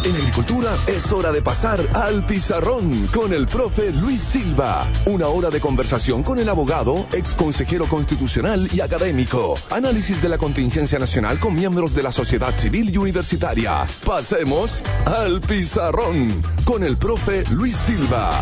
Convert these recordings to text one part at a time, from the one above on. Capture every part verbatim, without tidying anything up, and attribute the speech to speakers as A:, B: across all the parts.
A: En agricultura es hora de pasar al pizarrón con el profe Luis Silva. Una hora de conversación con el abogado, ex consejero constitucional y académico. Análisis de la contingencia nacional con miembros de la sociedad civil y universitaria. Pasemos al pizarrón con el profe Luis Silva.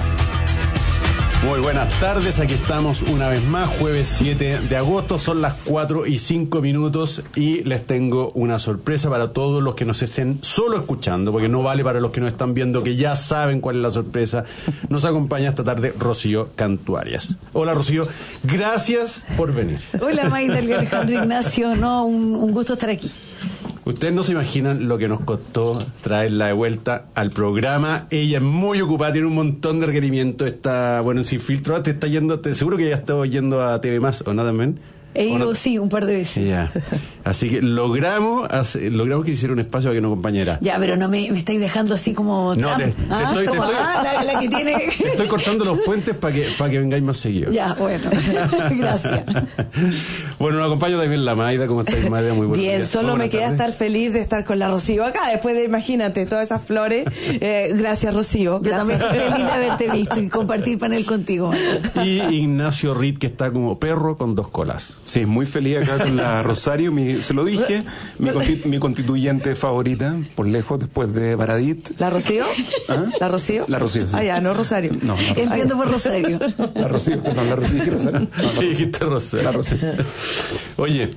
B: Muy buenas tardes, aquí estamos una vez más, jueves siete de agosto, son las cuatro y cinco minutos y les tengo una sorpresa para todos los que nos estén solo escuchando, porque no vale para los que nos están viendo, que ya saben cuál es la sorpresa. Nos acompaña esta tarde Rocío Cantuarias. Hola Rocío, gracias por venir.
C: Hola Maida, Alejandro Ignacio, no, un, un gusto estar aquí.
B: Ustedes no se imaginan lo que nos costó traerla de vuelta al programa. Ella es muy ocupada, tiene un montón de requerimientos, está, bueno, sin filtro. Te está yendo, te, seguro que ya está yendo a T V Más, ¿o no también?
C: He ido,
B: no?
C: Sí, un par de veces.
B: Ya. Así que logramos hacer, logramos que hiciera un espacio para que nos acompañara.
C: Ya, pero no me, me estáis dejando así como...
B: No, te, te
C: ¿Ah?
B: estoy, te estoy,
C: ah, la, la que tiene...
B: te estoy cortando los puentes para que, para que vengáis más seguido.
C: Ya, bueno. Gracias.
B: Bueno, nos acompaña también la Maida. ¿Cómo estáis, Maida? Muy buenos
D: Bien,
B: días.
D: solo
B: Buenas
D: me queda
B: tardes.
D: estar feliz de estar con la Rocío acá, después de, imagínate, todas esas flores. Eh, gracias, Rocío.
C: Yo
D: Gracias.
C: también estoy feliz de haberte visto y compartir panel contigo.
B: Y Ignacio Rit, que está como perro con dos colas.
E: Sí, muy feliz acá con la Rosario, mi, se lo dije, mi, constitu- mi constituyente favorita, por lejos, después de Baradit.
D: ¿La Rocío?
E: ¿Ah?
D: ¿La Rocío?
E: La Rocío, sí.
D: Ah, ya, no Rosario.
E: No, la Rocío.
C: Entiendo por Rosario.
E: La Rocío, perdón, la Rocío, dije Rosario. No, la
B: Sí,
E: Rocío.
B: dijiste Rosario.
E: La Rocío.
B: Oye,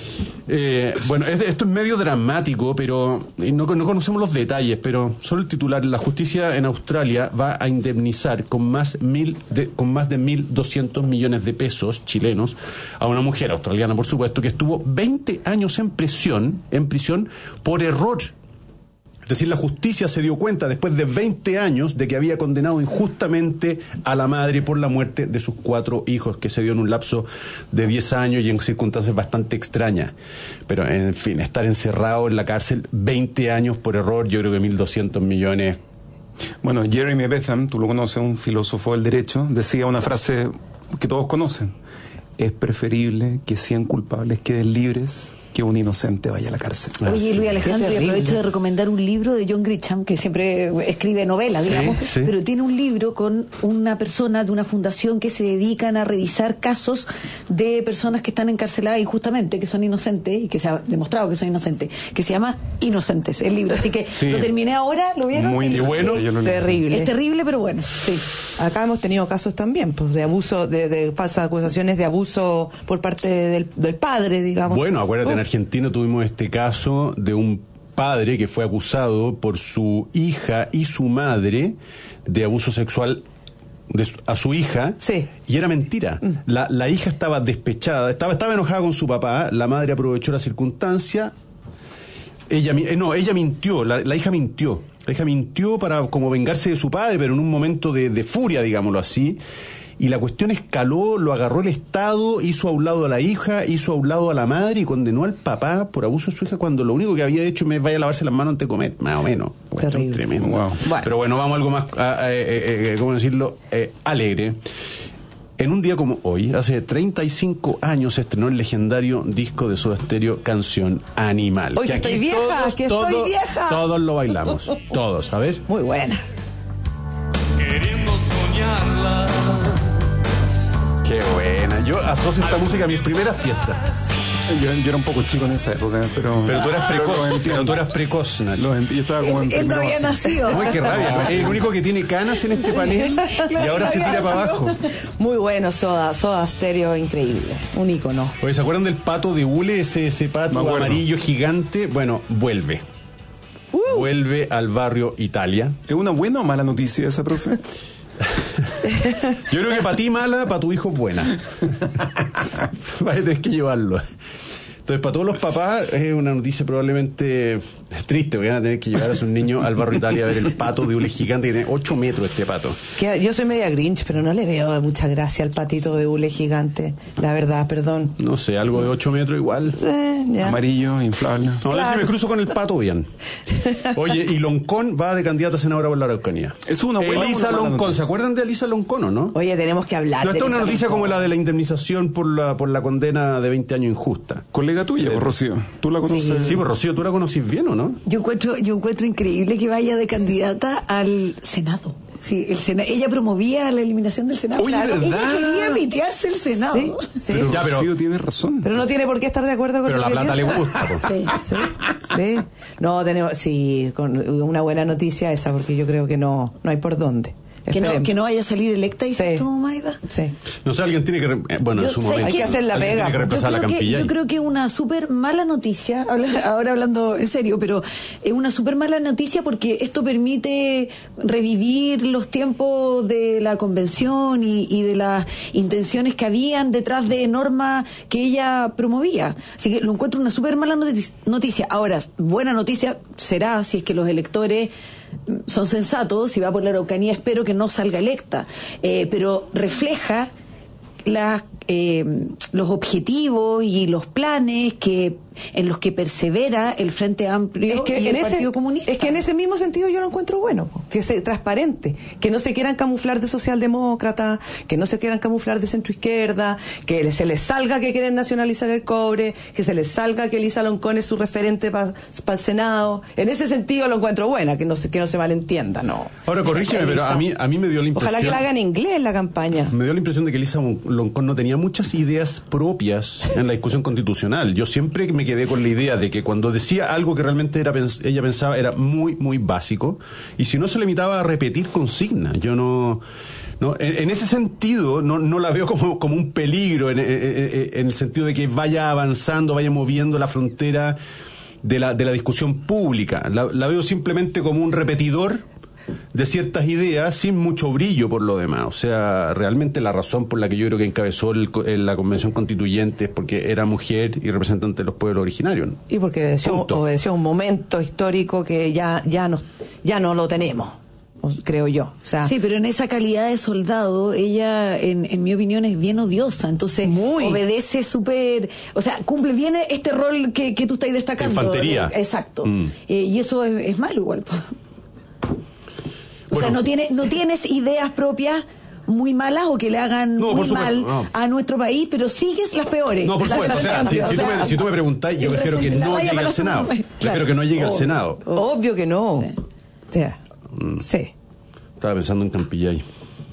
B: eh, bueno, es- esto es medio dramático, pero eh, no, no conocemos los detalles, pero solo el titular: la justicia en Australia va a indemnizar con más, mil de, con más de mil doscientos millones de pesos chilenos a una mujer australiana, por supuesto, que estuvo veinte años en prisión, en prisión por error. Es decir, la justicia se dio cuenta después de veinte años de que había condenado injustamente a la madre por la muerte de sus cuatro hijos, que se dio en un lapso de diez años y en circunstancias bastante extrañas. Pero, en fin, estar encerrado en la cárcel veinte años por error, yo creo que mil doscientos millones...
E: Bueno, Jeremy Bentham, tú lo conoces, un filósofo del derecho, decía una frase que todos conocen: es preferible que cien culpables queden libres que un inocente vaya a la cárcel.
C: Oye, Luis Alejandro,
D: Qué
C: y
D: terrible.
C: aprovecho de recomendar un libro de John Grisham, que siempre escribe novelas,
B: Sí,
C: digamos,
B: sí.
C: pero tiene un libro con una persona de una fundación que se dedican a revisar casos de personas que están encarceladas injustamente, que son inocentes y que se ha demostrado que son inocentes, que se llama Inocentes, el libro. Así que
B: Sí.
C: lo terminé ahora, ¿lo vieron?
E: Muy
B: Y bueno,
E: yo lo leí.
D: Terrible.
C: Es terrible, pero bueno, sí.
D: Acá hemos tenido casos también, pues, de abuso, de, de falsas acusaciones de abuso por parte del, del padre, digamos.
B: Bueno, acuérdate,
D: Oh.
B: en Argentina tuvimos este caso de un padre que fue acusado por su hija y su madre de abuso sexual de su- a su hija,
D: Sí.
B: y era mentira. La, la hija estaba despechada, estaba, estaba enojada con su papá, la madre aprovechó la circunstancia, ella mi- eh, no, ella mintió, la, la hija mintió, la hija mintió para como vengarse de su padre, pero en un momento de, de furia, digámoslo así. Y la cuestión escaló, lo agarró el Estado, hizo a un lado a la hija, hizo a un lado a la madre y condenó al papá por abuso de su hija cuando lo único que había hecho es vaya a lavarse las manos antes de comer, más o menos. Cuestión
D: Terrible.
B: tremenda.
E: Wow.
D: Bueno.
B: Pero bueno, vamos a algo más, a- a- eh, eh, eh, ¿cómo decirlo? Eh, alegre. En un día como hoy, hace treinta y cinco años, se estrenó el legendario disco de Soda Stereo, Canción Animal.
D: Oye, que
B: aquí
D: estoy vieja,
B: todos,
D: que estoy
B: todos-
D: vieja.
B: Todos lo bailamos, todos, a ver.
D: Muy buena.
F: Queriendo soñarla.
B: Qué buena. Yo asocio esta música a mis primeras fiestas.
E: Yo, yo era un poco chico en esa época, pero...
B: Pero tú eras
E: pero
B: precoz,
E: lo
B: pero
E: entiendo.
B: tú eras precoz, Nacho.
E: Lo ent- yo estaba como en
C: Él, él no
E: primero
C: había
E: básico.
C: nacido.
B: Uy, qué rabia. Es el único que tiene canas en este panel y ahora se tira para abajo.
D: Muy bueno, Soda, Soda Stereo, increíble. Un ícono.
B: Oye, ¿se acuerdan del pato de hule? Ese, ese
E: Me
B: pato
E: acuerdo.
B: amarillo gigante. Bueno, vuelve. Vuelve al barrio Italia.
E: ¿Es una buena o mala noticia esa, profe?
B: Yo creo que para ti mala, para tu hijo buena. Vas a tener que llevarlo. Entonces, para todos los papás es una noticia probablemente triste, porque van a tener que llevar a sus niños al barrio Italia a ver el pato de hule gigante, que tiene ocho metros este pato.
D: Que yo soy media Grinch, pero no le veo mucha gracia al patito de hule gigante. La verdad, perdón.
B: No sé, algo de ocho metros igual.
D: Eh, ya.
E: Amarillo, inflable.
B: No, a ver
D: Claro.
B: si me cruzo con el pato bien. Oye, y Loncón va de candidata a senadora por la Araucanía.
E: Es una buena
B: Elisa
E: o una mala
B: Loncón,
E: noticia.
B: ¿se acuerdan de Elisa Loncón o no?
D: Oye, tenemos que hablar
B: No,
D: de
B: esta es una
D: esa
B: noticia
D: Loncón.
B: como la de la indemnización por la por la condena de veinte años injusta.
E: Colega amiga tuya, pues, Rocío. ¿Tú la conoces?
B: Sí, pues Rocío, ¿tú la conocís bien o no?
C: Yo encuentro, yo encuentro increíble que vaya de candidata al Senado. Sí, el Sena, ella promovía la eliminación del Senado.
E: Oye,
C: claro,
E: ¿verdad?
C: ella quería pitearse el Senado.
D: Sí, sí.
E: Pero,
B: Ya, pero-
E: Rocío tiene razón.
D: Pero no tiene por qué estar de acuerdo con
B: Pero
D: lo
B: la
D: que
B: plata le
D: piensa.
B: gusta, pues.
C: Sí.
D: Sí, sí. No, tenemos, sí, con una buena noticia esa, porque yo creo que no, no hay por dónde.
C: Que no,
D: Esperemos.
C: que no vaya a salir electa, dices
D: Sí.
C: tú, Maida.
D: Sí.
B: No sé, alguien tiene que... re- eh, Bueno,
C: Yo
B: en su
C: sé
B: momento...
C: que- Hay que
D: hacer la
B: alguien
D: pega,
B: Tiene que
D: po.
B: reemplazar
C: Yo
B: la
C: creo, que,
B: Campillay.
C: yo creo que una súper mala noticia, habla- ahora hablando en serio, pero es una súper mala noticia porque esto permite revivir los tiempos de la convención y, y de las intenciones que habían detrás de normas que ella promovía. Así que lo encuentro una súper mala noti- noticia. Ahora, buena noticia será si es que los electores son sensatos, si va por la Araucanía espero que no salga electa, eh, pero refleja las, eh, los objetivos y los planes que en los que persevera el Frente Amplio
D: Es que,
C: y
D: en
C: el
D: ese,
C: Partido Comunista.
D: es que en ese mismo sentido yo lo encuentro bueno, po, que sea transparente, que no se quieran camuflar de socialdemócrata, que no se quieran camuflar de centroizquierda, que se les salga que quieren nacionalizar el cobre, que se les salga que Elisa Loncón es su referente para el Senado. En ese sentido lo encuentro buena, que no se, que no se malentienda, no.
B: Ahora, corrígeme, pero
D: Elisa.
B: a mí, a mí me dio la impresión...
D: Ojalá que la hagan en inglés la campaña.
B: Me dio la impresión de que Elisa Loncón no tenía muchas ideas propias en la discusión constitucional. Yo siempre me quedé con la idea de que cuando decía algo que realmente era pens- ella pensaba era muy, muy básico, y si no se limitaba a repetir consignas. Yo no... No, en, en ese sentido no, no la veo como, como un peligro en, en- en- en el sentido de que vaya avanzando, vaya moviendo la frontera de la, de la discusión pública. La, la veo simplemente como un repetidor de ciertas ideas sin mucho brillo por lo demás. O sea, realmente la razón por la que yo creo que encabezó el, el, la convención constituyente es porque era mujer y representante de los pueblos originarios, ¿no?
D: Y porque obedeció,
B: Punto.
D: obedeció un momento histórico que ya, ya, no, ya no lo tenemos, creo yo. O sea,
C: Sí, pero en esa calidad de soldado, ella, en, en mi opinión, es bien odiosa. Entonces,
D: Muy.
C: obedece súper. O sea, cumple bien este rol que, que tú estás destacando.
B: Infantería.
C: Eh, Exacto.
B: Mm.
C: Eh, y eso es, es malo igual. O
B: Bueno.
C: sea, no, tiene, no tienes ideas propias muy malas o que le hagan
B: No, por
C: muy
B: supuesto,
C: mal
B: no.
C: a nuestro país, pero sigues las peores.
B: No, por
C: Las
B: supuesto. O sea, si,
C: amplias,
B: si
C: o
B: tú
C: sea,
B: me, si tú me preguntáis, yo
C: el
B: prefiero que
C: resumen, la
B: no
C: valla
B: llegue
C: para
B: al
C: la
B: Senado.
C: segunda.
B: Prefiero
C: Claro.
B: que no llegue al
C: Obvio.
B: Senado.
D: obvio que no.
C: Sí.
D: O sea, sí.
B: Estaba pensando en Campillay.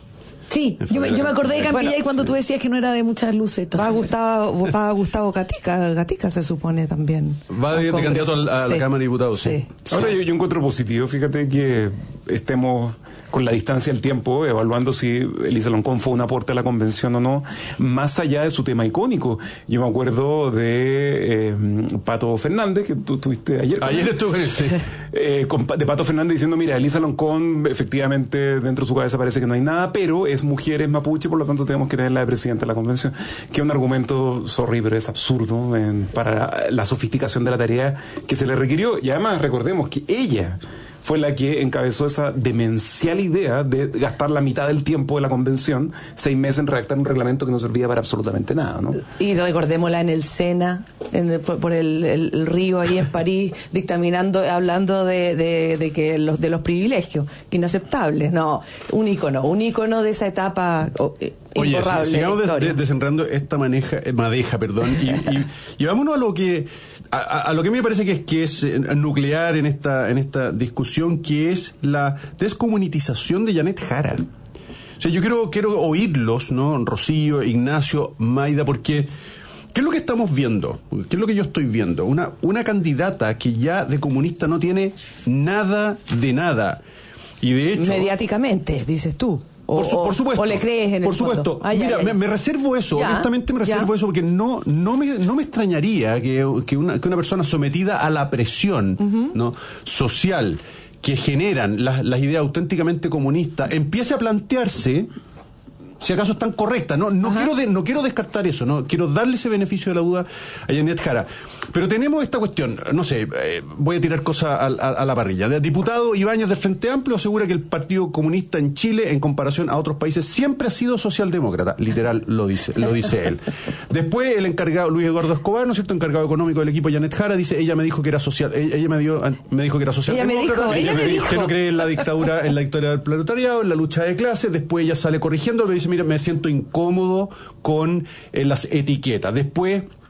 C: Sí, yo me, yo me acordé de Campillay
D: Bueno,
C: cuando tú decías que no era de muchas luces. esta
D: Va
C: señora.
D: Gustavo, va Gustavo Gatica, Gatica se supone también.
B: Va de- de
D: al Congreso.
B: candidato al- a la Cámara de Diputados, sí.
E: Ahora yo, yo encuentro positivo, fíjate que estemos con la distancia del tiempo evaluando si Elisa Loncón fue un aporte a la convención o no, más allá de su tema icónico. Yo me acuerdo de eh, Pato Fernández, que tú estuviste ayer. con
B: Ayer
E: él.
B: estuve en el... sí.
E: Eh, con Pa- de Pato Fernández diciendo, mira, Elisa Loncón efectivamente dentro de su cabeza parece que no hay nada, pero es mujer, es mapuche, por lo tanto tenemos que tenerla de presidenta de la convención, que es un argumento, sorry, pero es absurdo en- para la sofisticación de la tarea que se le requirió. Y además recordemos que ella fue la que encabezó esa demencial idea de gastar la mitad del tiempo de la convención, seis meses en redactar un reglamento que no servía para absolutamente nada, ¿no?
D: Y recordémosla en el Sena, en el- por, por el, el- el río ahí en París, dictaminando, hablando de, de, de que los de los privilegios, que inaceptables. No, un ícono, un ícono de esa etapa oh, eh,
B: Oye,
D: imborrable.
B: si-
D: de la
B: sigamos des-
D: historia.
B: des- desenredando esta maneja, eh, madeja, perdón, y, y, y vámonos a lo que a, a- a lo que a mí me parece que es que es eh, nuclear en esta en esta discusión, que es la descomunitización de Janet Jara. O sea, yo quiero quiero oírlos, ¿no? Rocío, Ignacio, Maida, porque ¿qué es lo que estamos viendo? ¿Qué es lo que yo estoy viendo? Una una candidata que ya de comunista no tiene nada de nada. Y de hecho,
D: Mediáticamente, dices tú. O,
B: por, su- por
D: o-
B: supuesto.
D: o le crees en
B: Por
D: el fondo.
B: supuesto.
D: Ay,
B: Mira,
D: ay, ay.
B: Me, me reservo eso,
D: Ya,
B: honestamente me reservo
D: ya.
B: eso, porque no, no, me, no me extrañaría que, que, una, que una persona sometida a la presión ¿no? social que generan las, las ideas auténticamente comunistas empiece a plantearse si acaso están correctas. No, no, quiero, de, no quiero descartar eso, no quiero darle ese beneficio de la duda a Janet Jara. Pero tenemos esta cuestión, no sé, eh, voy a tirar cosas a, a, a la parrilla. El diputado Ibáñez del Frente Amplio asegura que el Partido Comunista en Chile, en comparación a otros países, siempre ha sido socialdemócrata. Literal, lo dice, lo dice él. Después, el encargado, Luis Eduardo Escobar, ¿no es cierto?, encargado económico del equipo Janet Jara, dice, ella me dijo que era social, ella, ella me, dio, me dijo que era socialdemócrata.
D: Ella me dijo, ella me dijo.
B: Que no cree en la dictadura, en la dictadura del proletariado, en la lucha de clases. Después ella sale corrigiendo, le dice, mira, me siento incómodo con eh, las etiquetas. Después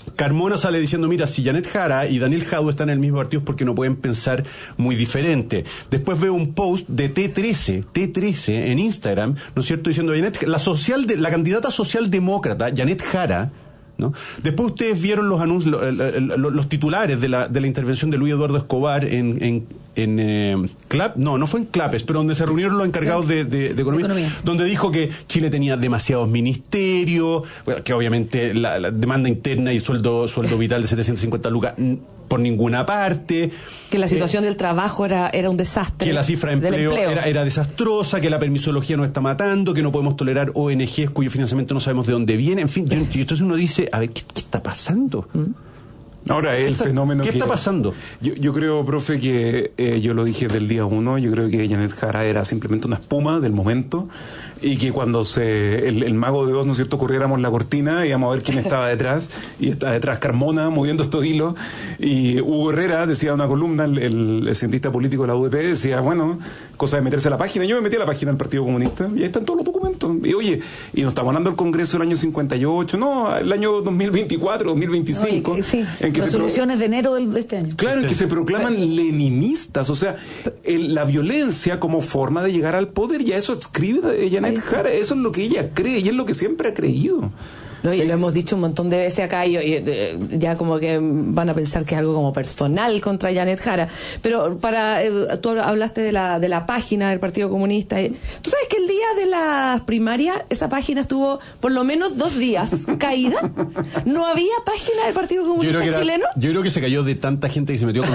B: Carmona sale diciendo, mira, si Janet Jara y Daniel Jadue están en el mismo partido es porque no pueden pensar muy diferente. Después veo un post de T trece, T trece en Instagram, ¿no es cierto?, diciendo, Janet, la, social de, la candidata socialdemócrata, Janet Jara, ¿no? Después ustedes vieron los anuncios, los, los, los titulares de la, de la intervención de Luis Eduardo Escobar en, en, en eh, Clap, no, no fue en Clapes, pero donde se reunieron los encargados de, de, de, economía, de economía, donde dijo que Chile tenía demasiados ministerios, bueno, que obviamente la, la demanda interna y sueldo, sueldo vital de setecientas cincuenta lucas por ninguna parte,
D: que la situación eh, del trabajo era, era un desastre,
B: que la cifra de empleo, empleo. Era, era desastrosa, que la permisología nos está matando, que no podemos tolerar O N Ges cuyo financiamiento no sabemos de dónde viene, en fin, yo, y entonces uno dice, a ver, ¿qué, qué está pasando? ¿Mm?
E: Ahora, el
B: ¿Qué
E: fenómeno
B: ¿Qué
E: que,
B: está pasando?
E: Yo, yo creo, profe, que eh, yo lo dije del día uno, yo creo que Janet Jara era simplemente una espuma del momento, y que cuando se el, el mago de Oz, ¿no es cierto?, corriéramos la cortina, íbamos a ver quién estaba detrás, y está detrás Carmona moviendo estos hilos, y Hugo Herrera decía una columna, el, el, el cientista político de la U D P, decía, bueno, cosa de meterse a la página. Yo me metí a la página del Partido Comunista, y ahí están todos los documentos. Y oye, y nos estamos hablando del Congreso del año cincuenta y ocho, no, el año dos mil veinticuatro, dos mil veinticinco,
C: Oye, sí,
E: en que
C: resoluciones
E: se
C: de enero de este año.
E: Claro, en que se proclaman leninistas, o sea, el, la violencia como forma de llegar al poder, ya eso escribe Janet Jara, eso es lo que ella cree y es lo que siempre ha creído.
D: No, y lo hemos dicho un montón de veces acá, y, y ya como que van a pensar que es algo como personal contra Janet Jara. Pero para eh, tú hablaste de la de la página del Partido Comunista. ¿Tú sabes que el día de las primarias esa página estuvo por lo menos dos días caída? ¿No había página del Partido Comunista
B: yo
D: chileno?
B: Era, yo creo que se cayó de tanta gente que se metió con...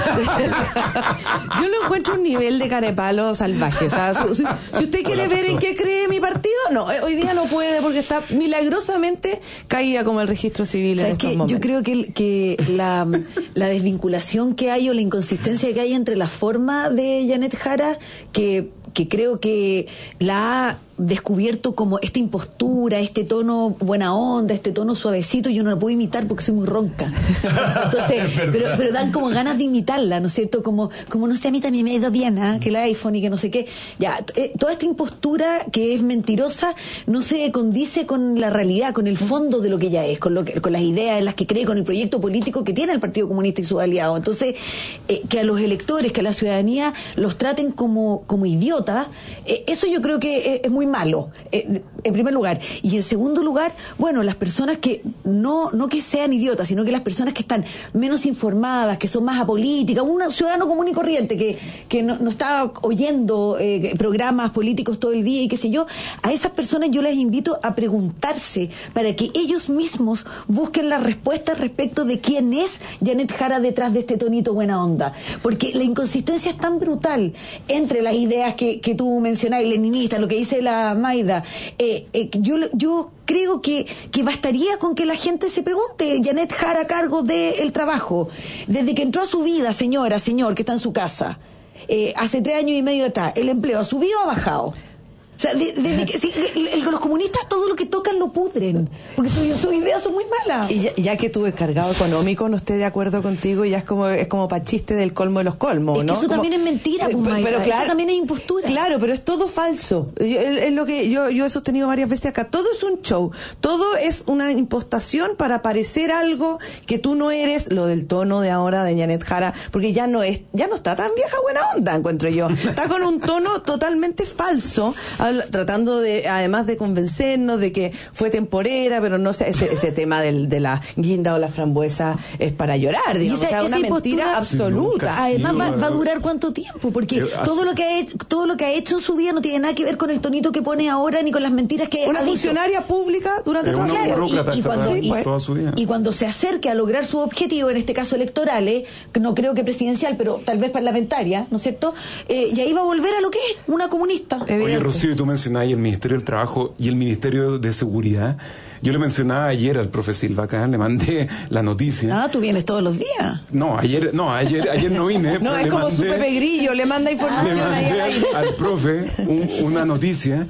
D: Yo lo encuentro un nivel de carepalo salvaje. O sea, si, si usted quiere ver en qué cree mi partido, no, hoy día no puede porque está milagrosamente caía como el registro civil en estos momentos.
C: Yo creo que, que la, la desvinculación que hay o la inconsistencia que hay entre la forma de Janet Jara, que, que creo que la ha descubierto como esta impostura, este tono buena onda, este tono suavecito, yo no lo puedo imitar porque soy muy ronca. Entonces, pero, pero dan como ganas de imitarla, ¿no es cierto? Como, como no sé, a mí también me ha ido bien, ¿eh? Que el iPhone y que no sé qué. Ya, eh, toda esta impostura que es mentirosa no se condice con la realidad, con el fondo de lo que ella es, con, lo que, con las ideas en las que cree, con el proyecto político que tiene el Partido Comunista y sus aliados. Entonces, eh, que a los electores, que a la ciudadanía los traten como, como idiotas, eh, eso yo creo que es, es muy malo, eh, en primer lugar. Y en segundo lugar, bueno, las personas que no no que sean idiotas, sino que las personas que están menos informadas, que son más apolíticas, un ciudadano común y corriente que, que no, no está oyendo eh, programas políticos todo el día y qué sé yo, a esas personas yo les invito a preguntarse para que ellos mismos busquen las respuestas respecto de quién es Janet Jara detrás de este tonito buena onda. Porque la inconsistencia es tan brutal entre las ideas que, que tú mencionabas, leninistas, lo que dice la Maida, eh, eh, yo, yo creo que, que bastaría con que la gente se pregunte, Janet Jara a cargo del trabajo, desde que entró a su vida, señora, señor, que está en su casa, eh, hace tres años y medio atrás, ¿el empleo ha subido o ha bajado? O sea, de, de, de, sí, el, el, los comunistas todo lo que tocan lo pudren, porque sus su ideas son muy malas.
D: Y ya, ya que tu descargado económico no esté de acuerdo contigo, ya es como es como para chiste del colmo de los colmos,
C: es
D: ¿no?
C: Que eso
D: como,
C: también es mentira,
D: eh,
C: Maida,
D: pero claro,
C: eso también es impostura.
D: Claro, pero es todo falso. Es, es lo que yo, yo he sostenido varias veces acá. Todo es un show, todo es una impostación para parecer algo que tú no eres. Lo del tono de ahora de Janet Jara, porque ya no es, ya no está tan vieja buena onda, encuentro yo. Está con un tono totalmente falso, habla, tratando de además de convencernos de que fue temporera, pero no sé, ese, ese tema del, de la guinda o la frambuesa es para llorar, digamos, esa, o sea, una mentira absoluta.
C: Sí, además va, va a durar cuánto tiempo, porque eh, todo lo que ha hecho, todo lo que ha hecho en su vida no tiene nada que ver con el tonito que pone ahora ni con las mentiras que
D: una
C: ha
D: funcionaria
C: dicho.
D: Pública durante
E: eh,
D: toda su vida.
C: Y, y, cuando, y, toda su vida. Y cuando se acerque a lograr su objetivo, en este caso electorales, que no creo que presidencial, pero tal vez parlamentaria, ¿no es cierto? Eh, y ahí va a volver a lo que es una comunista.
E: Oye, Rocío, tú mencionabas el Ministerio del Trabajo y el Ministerio de Seguridad. Yo le mencionaba ayer al profe Silva acá, le mandé la noticia.
C: Ah, tú vienes todos los días.
E: No, ayer no, ayer, ayer no vine.
D: No, es como mandé, su Pepe Grillo, le manda información
E: le mandé
D: ahí al,
E: al, al profe un, una noticia.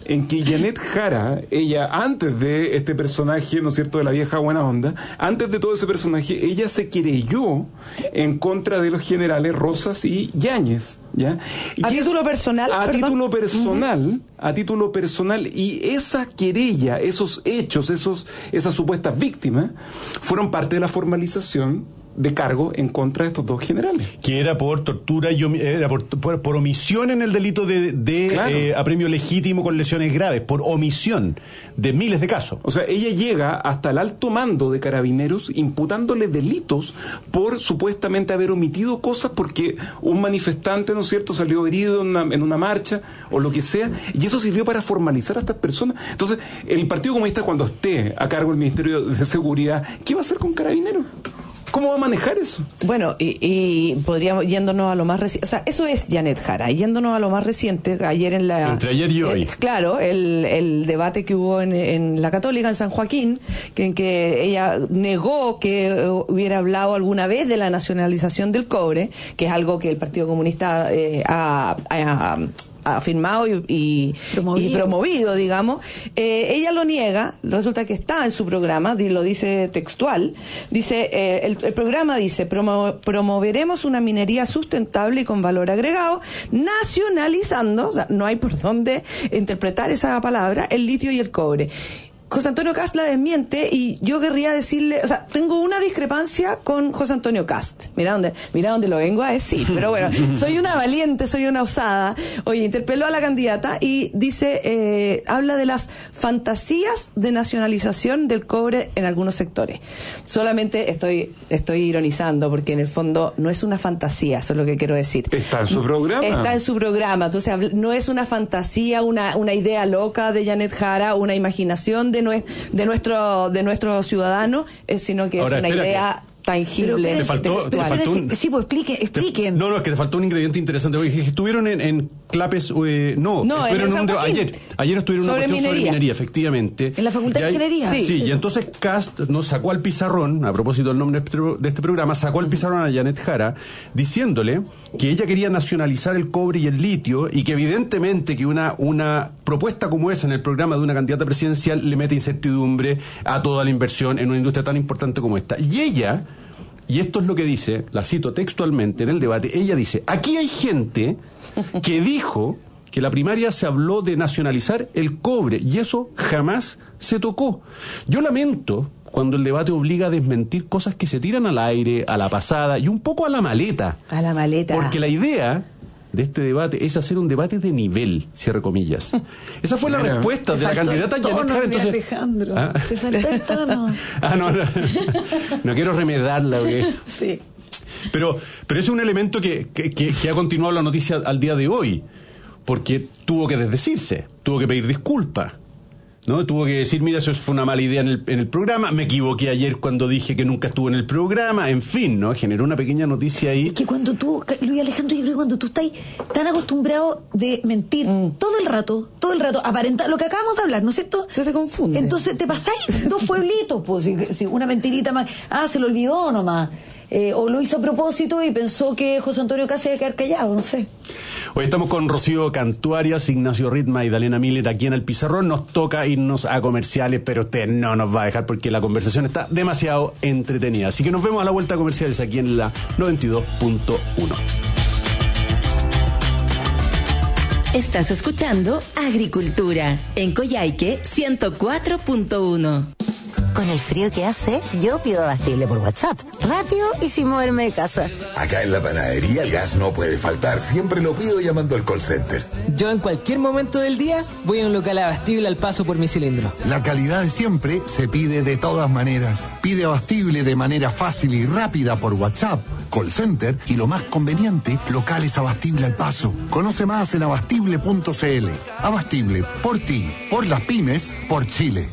E: en que Janet Jara, ella antes de este personaje, ¿no es cierto?, de la vieja buena onda, antes de todo ese personaje, ella se querelló en contra de los generales Rosas y Yáñez, ¿ya? Y
D: ¿A
E: es,
D: título personal?
E: A
D: perdón.
E: título personal, uh-huh. a título personal, y esa querella, esos hechos, esos, esas supuestas víctimas, fueron parte de la formalización de cargo en contra de estos dos generales.
G: Que era por tortura y omi- era por, por, por omisión en el delito de, de
E: claro.
G: eh, apremio legítimo con lesiones graves, por omisión de miles de casos.
E: O sea, ella llega hasta el alto mando de Carabineros imputándole delitos por supuestamente haber omitido cosas porque un manifestante, ¿no es cierto?, salió herido en una, en una marcha o lo que sea, y eso sirvió para formalizar a estas personas. Entonces, el Partido Comunista, cuando esté a cargo del Ministerio de Seguridad, ¿qué va a hacer con Carabineros? ¿Cómo va a manejar eso?
D: Bueno, y, y podríamos, yéndonos a lo más reciente, o sea, eso es Janet Jara, yéndonos a lo más reciente, ayer en la...
G: Entre ayer y hoy.
D: El, claro, el, el debate que hubo en, en la Católica, en San Joaquín, que, en que ella negó que hubiera hablado alguna vez de la nacionalización del cobre, que es algo que el Partido Comunista eh, ha... ha afirmado y, y, promovido. y promovido, digamos, eh, ella lo niega, resulta que está en su programa, lo dice textual, dice, eh, el, el programa dice, promo, promoveremos una minería sustentable y con valor agregado, nacionalizando, o sea, no hay por dónde interpretar esa palabra, el litio y el cobre. José Antonio Cast la desmiente y yo querría decirle, o sea, tengo una discrepancia con José Antonio Cast. Mira dónde, mira dónde lo vengo a decir. Pero bueno, soy una valiente, soy una osada. Oye, interpeló a la candidata y dice, eh, habla de las fantasías de nacionalización del cobre en algunos sectores. Solamente estoy, estoy ironizando porque en el fondo no es una fantasía, eso es lo que quiero decir.
E: Está en su programa.
D: Está en su programa. Entonces, no es una fantasía, una, una idea loca de Janet Jara, una imaginación de de nuestro de nuestro ciudadano, eh, sino que
G: Ahora,
D: es una idea
G: que...
D: tangible.
G: Pero, te faltó, te faltó un,
C: sí, pues expliquen, expliquen.
G: Te, no, no, es que te faltó un ingrediente interesante. Oye, estuvieron en, en Clapes, eh, no,
D: no,
G: estuvieron
D: en
G: en un, ayer, ayer estuvieron en una cuestión sobre minería, efectivamente.
C: En la Facultad de Ingeniería.
G: Sí, sí,
C: sí,
G: y entonces Cast nos sacó al pizarrón, a propósito del nombre de este programa, sacó al pizarrón a Janet Jara, diciéndole que ella quería nacionalizar el cobre y el litio, y que evidentemente que una, una propuesta como esa en el programa de una candidata presidencial le mete incertidumbre a toda la inversión en una industria tan importante como esta. Y ella... Y esto es lo que dice, la cito textualmente en el debate, ella dice, aquí hay gente que dijo que la primaria se habló de nacionalizar el cobre y eso jamás se tocó. Yo lamento cuando el debate obliga a desmentir cosas que se tiran al aire, a la pasada y un poco a la maleta.
D: A la maleta.
G: Porque la idea de este debate es hacer un debate de nivel, cierre comillas. Esa fue la
E: Mira,
G: respuesta de la candidata Janet Jara. Entonces,
C: Alejandro,
G: ¿ah?
C: te faltó el tono.
G: Ah, no, no, no quiero remedarla, porque...
C: Sí.
G: Pero, pero ese es un elemento que, que, que, que ha continuado la noticia al día de hoy, porque tuvo que desdecirse, tuvo que pedir disculpas, ¿no? Tuvo que decir, mira, eso fue una mala idea en el, en el programa, me equivoqué ayer cuando dije que nunca estuvo en el programa, en fin, ¿no? Generó una pequeña noticia ahí.
C: Es que cuando tú, Luis Alejandro, yo creo que cuando tú estás tan acostumbrado de mentir mm. todo el rato, todo el rato, aparentar lo que acabamos de hablar, ¿no es cierto?
D: Se te confunde.
C: Entonces te pasáis dos pueblitos, pues, si, si una mentirita más, ah, se lo olvidó nomás. Eh, o lo hizo a propósito y pensó que José Antonio Cast se iba a quedar callado, no sé.
G: Hoy estamos con Rocío Cantuarias, Ignacio Ritma y Dalena Miller aquí en el Pizarrón. Nos toca irnos a comerciales, pero usted no nos va a dejar porque la conversación está demasiado entretenida. Así que nos vemos a la vuelta a comerciales aquí en la noventa y dos punto uno.
H: Estás escuchando Agricultura en Coyhaique ciento cuatro punto uno.
I: Con el frío que hace, yo pido abastible por WhatsApp. Rápido y sin moverme de casa.
J: Acá en la panadería el gas no puede faltar. Siempre lo pido llamando al call center.
K: Yo en cualquier momento del día voy a un local abastible al paso por mi cilindro.
L: La calidad de siempre se pide de todas maneras. Pide abastible de manera fácil y rápida por WhatsApp, call center y lo más conveniente, locales abastible al paso. Conoce más en abastible punto cl. Abastible, por ti, por las pymes, por Chile.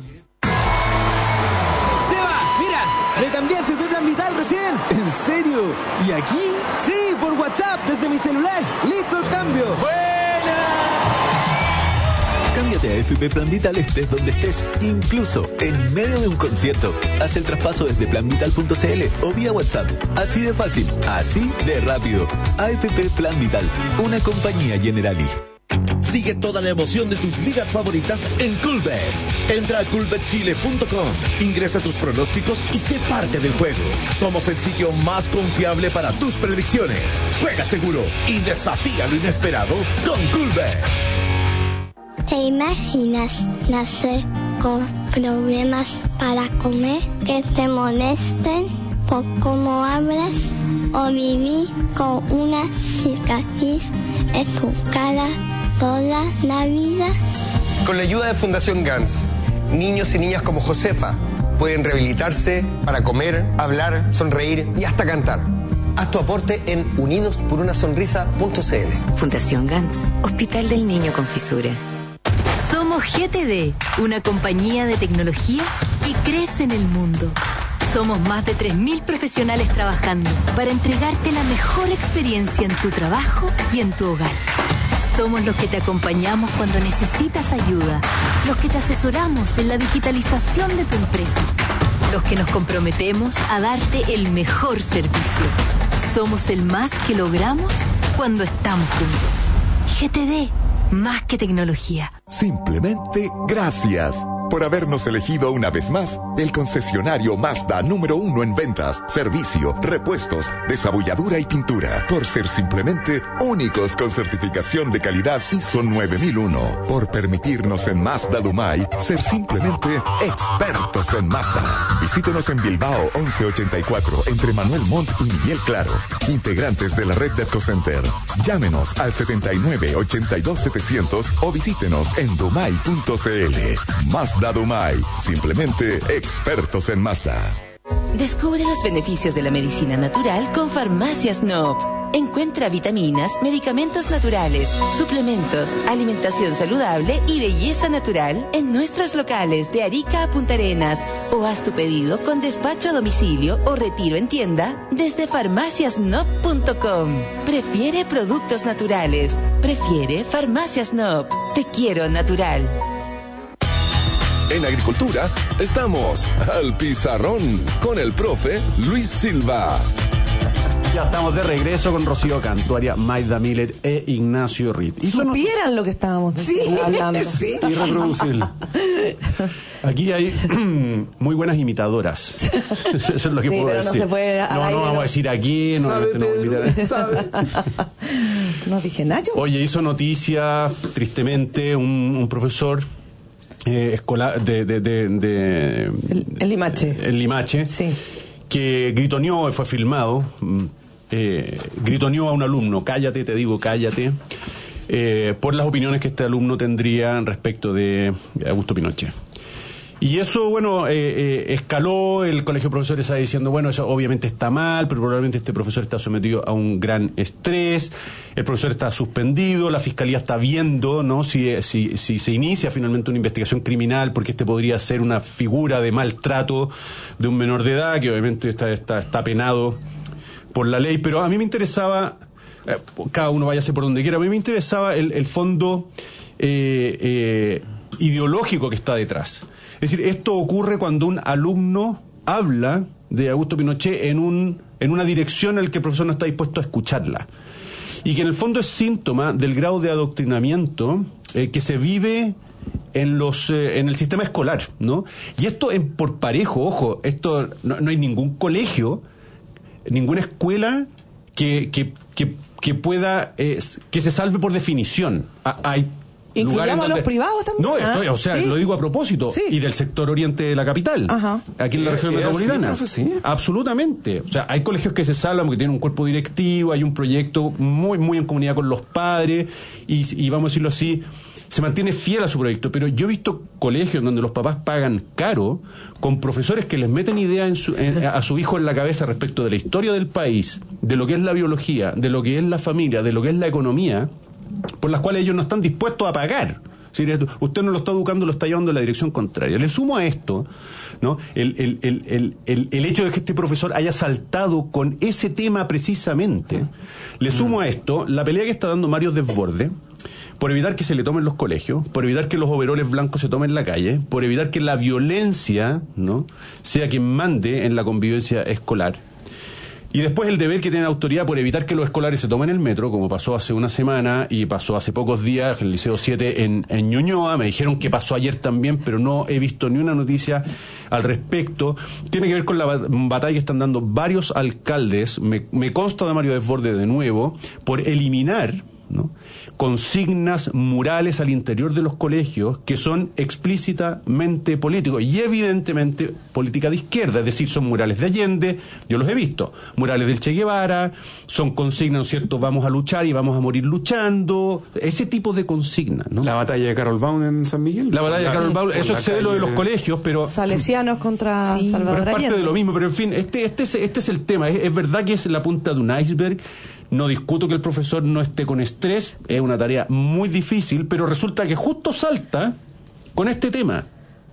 K: Me cambié a F P Plan Vital recién.
M: ¿En serio? ¿Y aquí?
K: Sí, por WhatsApp, desde mi celular. ¡Listo el cambio!
M: ¡Buena! Cámbiate a F P Plan Vital estés donde estés, incluso en medio de un concierto. Haz el traspaso desde plan vital punto cl o vía WhatsApp. Así de fácil, así de rápido. A F P Plan Vital, una compañía Generali.
N: Sigue toda la emoción de tus ligas favoritas en Coolbet. Entra a coolbet chile punto com, ingresa tus pronósticos y sé parte del juego. Somos el sitio más confiable para tus predicciones. Juega seguro y desafía lo inesperado con Coolbet.
O: ¿Te imaginas nacer con problemas para comer, que te molesten por cómo hablas, o vivir con una cicatriz en tu cara toda la vida?
P: Con la ayuda de Fundación Gans, niños y niñas como Josefa pueden rehabilitarse para comer, hablar, sonreír y hasta cantar. Haz tu aporte en unidos por una sonrisa punto c l.
H: Fundación Gantz, Hospital del Niño con Fisura. Somos G T D, una compañía de tecnología que crece en el mundo. Somos más de tres mil profesionales trabajando para entregarte la mejor experiencia en tu trabajo y en tu hogar. Somos los que te acompañamos cuando necesitas ayuda, los que te asesoramos en la digitalización de tu empresa, los que nos comprometemos a darte el mejor servicio. Somos el más que logramos cuando estamos juntos. G T D, más que tecnología.
A: Simplemente gracias por habernos elegido una vez más el concesionario Mazda número uno en ventas, servicio, repuestos, desabulladura y pintura. Por ser simplemente únicos con certificación de calidad I S O nueve mil uno. Por permitirnos en Mazda Dumay ser simplemente expertos en Mazda. Visítenos en Bilbao once ochenta y cuatro entre Manuel Montt y Miguel Claro. Integrantes de la red de EcoCenter. Llámenos al setenta y nueve ochenta y dos setecientos o visítenos en dumay punto c l. Mazda Dumay, simplemente expertos en Mazda.
H: Descubre los beneficios de la medicina natural con Farmacias N O P. Encuentra vitaminas, medicamentos naturales, suplementos, alimentación saludable y belleza natural en nuestros locales de Arica a Punta Arenas, o haz tu pedido con despacho a domicilio o retiro en tienda desde farmacias n o p punto com. Prefiere productos naturales. Prefiere Farmacias N O P. Te quiero natural.
A: En Agricultura estamos al pizarrón con el profe Luis Silva.
B: Ya estamos de regreso con Rocío Cantuaria, Maida Millet e Ignacio Ritt.
D: Y supieran nos... lo que estábamos
C: sí,
D: hablando.
C: Sí.
B: Y reproducirlo. Aquí hay muy buenas imitadoras. Eso es lo que
D: sí,
B: puedo
D: pero
B: decir.
D: No, se puede
B: no, no vamos no. a decir aquí. No,
D: ¿Sabe,
B: no,
D: Pedro, ¿sabe? No dije Nacho.
B: Oye, hizo noticia, tristemente, un, un profesor eh, escolar de... de, de, de
D: el, el Limache.
B: El Limache.
D: Sí.
B: Que gritoneó, fue filmado, eh, gritoneó a un alumno, cállate, te digo, cállate, eh, por las opiniones que este alumno tendría respecto de Augusto Pinochet. Y eso, bueno, eh, eh, escaló, el colegio de profesores está diciendo, bueno, eso obviamente está mal, pero probablemente este profesor está sometido a un gran estrés, el profesor está suspendido, la fiscalía está viendo, ¿no?, si, si, si se inicia finalmente una investigación criminal, porque este podría ser una figura de maltrato de un menor de edad, que obviamente está, está, está penado por la ley, pero a mí me interesaba, eh, cada uno váyase por donde quiera, a mí me interesaba el, el fondo eh, eh, ideológico que está detrás. Es decir, esto ocurre cuando un alumno habla de Augusto Pinochet en un en una dirección en la que el profesor no está dispuesto a escucharla. Y que en el fondo es síntoma del grado de adoctrinamiento eh, que se vive en los eh, en el sistema escolar, ¿no? Y esto en, por parejo, ojo, esto no, no hay ningún colegio, ninguna escuela que, que, que, que pueda, eh, que se salve por definición. Ah, hay
D: ¿Incluyamos a los privados también?
B: No, estoy, o sea, ¿sí? Lo digo a propósito. Sí. Y del sector oriente de la capital. Ajá. Aquí en la región metropolitana.
E: Así, profe, ¿sí?
B: Absolutamente. O sea, hay colegios que se salvan porque tienen un cuerpo directivo, hay un proyecto muy, muy en comunidad con los padres, y, y vamos a decirlo así, se mantiene fiel a su proyecto. Pero yo he visto colegios donde los papás pagan caro, con profesores que les meten ideas en su, en, a su hijo en la cabeza respecto de la historia del país, de lo que es la biología, de lo que es la familia, de lo que es la economía, por las cuales ellos no están dispuestos a pagar. Si usted no lo está educando, lo está llevando en la dirección contraria. Le sumo a esto, ¿no?, el, el, el, el, el, el hecho de que este profesor haya saltado con ese tema precisamente. Le sumo a esto la pelea que está dando Mario Desbordes por evitar que se le tomen los colegios, por evitar que los overoles blancos se tomen la calle, por evitar que la violencia, ¿no?, sea quien mande en la convivencia escolar.
G: Y después el deber que tiene la autoridad por evitar que los escolares se tomen el metro, como pasó hace una semana y pasó hace pocos días en el Liceo siete en, en Ñuñoa. Me dijeron que pasó ayer también, pero no he visto ni una noticia al respecto. Tiene que ver con la batalla que están dando varios alcaldes, me, me consta de Mario Desbordes de nuevo, por eliminar, ¿no?, consignas murales al interior de los colegios que son explícitamente políticos y evidentemente política de izquierda, es decir, son murales de Allende, yo los he visto, murales del Che Guevara, son consignas, ¿no es cierto?, vamos a luchar y vamos a morir luchando, ese tipo de consignas, ¿no?
E: La batalla de Carol Baum en San Miguel.
G: La batalla de Carol Baum, eso excede lo de los colegios, pero...
D: Salesianos contra
G: sí,
D: Salvador
G: pero es parte
D: Allende.
G: de lo mismo, pero en fin, este, este, es, este es el tema, es, es verdad que es la punta de un iceberg. No discuto que el profesor no esté con estrés, es una tarea muy difícil, pero resulta que justo salta con este tema.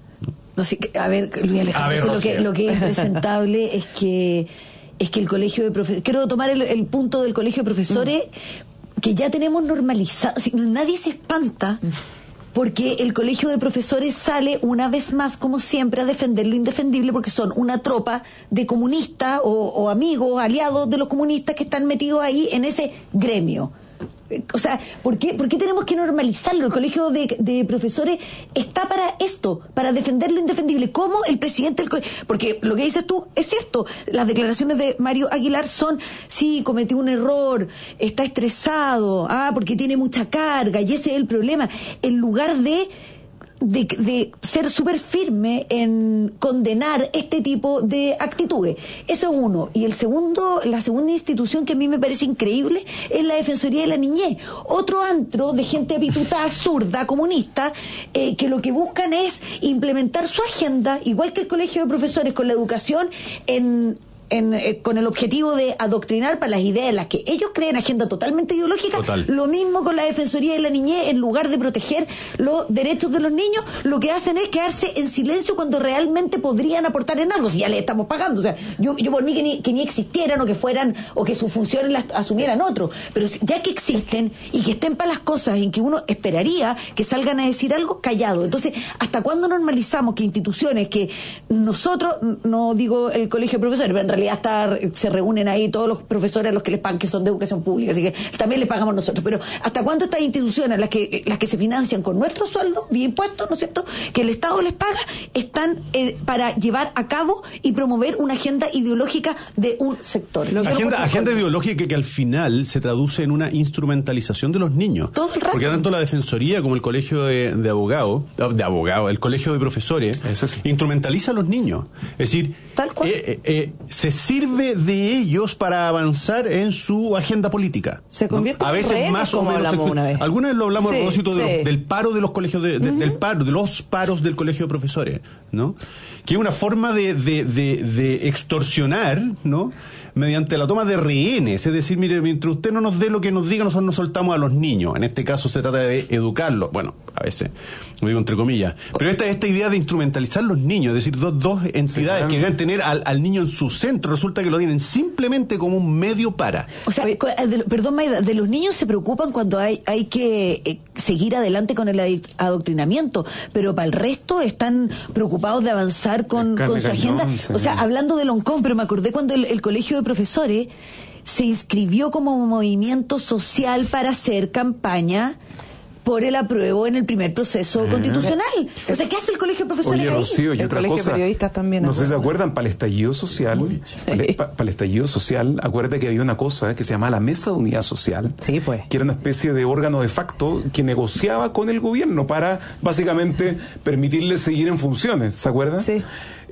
C: No sé, a ver, Luis Alejandro,
G: A ver,
C: lo que lo que es presentable es que es que el colegio de profesores, quiero tomar el, el punto del colegio de profesores mm. que ya tenemos normalizado, o sea, nadie se espanta. Mm. Porque el colegio de profesores sale una vez más, como siempre, a defender lo indefendible, porque son una tropa de comunistas o, o amigos, aliados de los comunistas que están metidos ahí en ese gremio. O sea, ¿por qué, ¿por qué tenemos que normalizarlo? El colegio de, de profesores está para esto, para defender lo indefendible. ¿Cómo el presidente del colegio? Porque lo que dices tú es cierto. Las declaraciones de Mario Aguilar son, sí, cometió un error, está estresado, ah, porque tiene mucha carga, y ese es el problema. En lugar de... De, de ser súper firme en condenar este tipo de actitudes. Eso es uno. Y el segundo, la segunda institución que a mí me parece increíble es la Defensoría de la Niñez. Otro antro de gente habitutada, zurda, comunista, eh, que lo que buscan es implementar su agenda, igual que el Colegio de Profesores con la educación, en... En, eh, con el objetivo de adoctrinar para las ideas en las que ellos creen, agenda totalmente ideológica. Total. Lo mismo con la Defensoría de la Niñez, en lugar de proteger los derechos de los niños, lo que hacen es quedarse en silencio cuando realmente podrían aportar en algo, si ya les estamos pagando. O sea, yo, yo por mí que ni, que ni existieran o que fueran, o que sus funciones las asumieran otros, pero ya que existen y que estén para las cosas en que uno esperaría que salgan a decir algo, callado. Entonces, ¿hasta cuándo normalizamos que instituciones que nosotros, no digo el colegio de profesores, pero en realidad Hasta se reúnen ahí todos los profesores a los que les pagan, que son de educación pública, así que también les pagamos nosotros, pero ¿hasta cuándo estas instituciones, las que las que se financian con nuestros sueldos, bien impuestos, ¿no es cierto?, que el Estado les paga, están eh, para llevar a cabo y promover una agenda ideológica de un sector?
G: Agenda, agenda ideológica que, que al final se traduce en una instrumentalización de los niños.
C: Todo el rato.
G: Porque tanto la Defensoría como el Colegio de, de Abogados, de abogados, el Colegio de Profesores, sí, instrumentaliza a los niños. Es decir,
C: Tal cual.
G: Eh, eh, eh, se sirve de ellos para avanzar en su agenda política.
D: Se convierte,
G: ¿no?, a veces
D: en
G: más o menos.
D: Una vez.
G: Alguna vez lo hablamos, sí, a propósito de
D: sí.
G: los, del paro de los colegios de, de,
D: uh-huh.
G: del paro, de los paros del Colegio de Profesores, ¿no? Que es una forma de, de, de, de extorsionar, ¿no?, mediante la toma de rehenes. Es decir, mire, mientras usted no nos dé lo que nos diga, nosotros nos soltamos a los niños. En este caso se trata de educarlos. Bueno, a veces, lo digo entre comillas. Pero esta, esta idea de instrumentalizar los niños, es decir, dos, dos entidades sí, que deben tener al, al niño en su centro, resulta que lo tienen simplemente como un medio para.
C: O sea, de, perdón, Maida, de los niños se preocupan cuando hay, hay que eh, seguir adelante con el adoctrinamiento, pero para el resto están preocupados de avanzar con, con su agenda. O sea, hablando de Loncón, pero me acordé cuando el, el colegio de profesores se inscribió como movimiento social para hacer campaña por el apruebo en el primer proceso ah, constitucional. O sea, ¿qué hace el colegio de profesores?
E: Oye, Rocío, y
D: el
E: otra
D: colegio
E: cosa,
D: de periodistas también.
E: No sé si se acuerdan, para el estallido social, Uy, sí. para, el, para el estallido social, acuérdate que había una cosa que se llamaba la Mesa de Unidad Social,
D: sí, pues.
E: que era una especie de órgano de facto que negociaba con el gobierno para, básicamente, permitirle seguir en funciones, ¿se acuerdan?
D: Sí.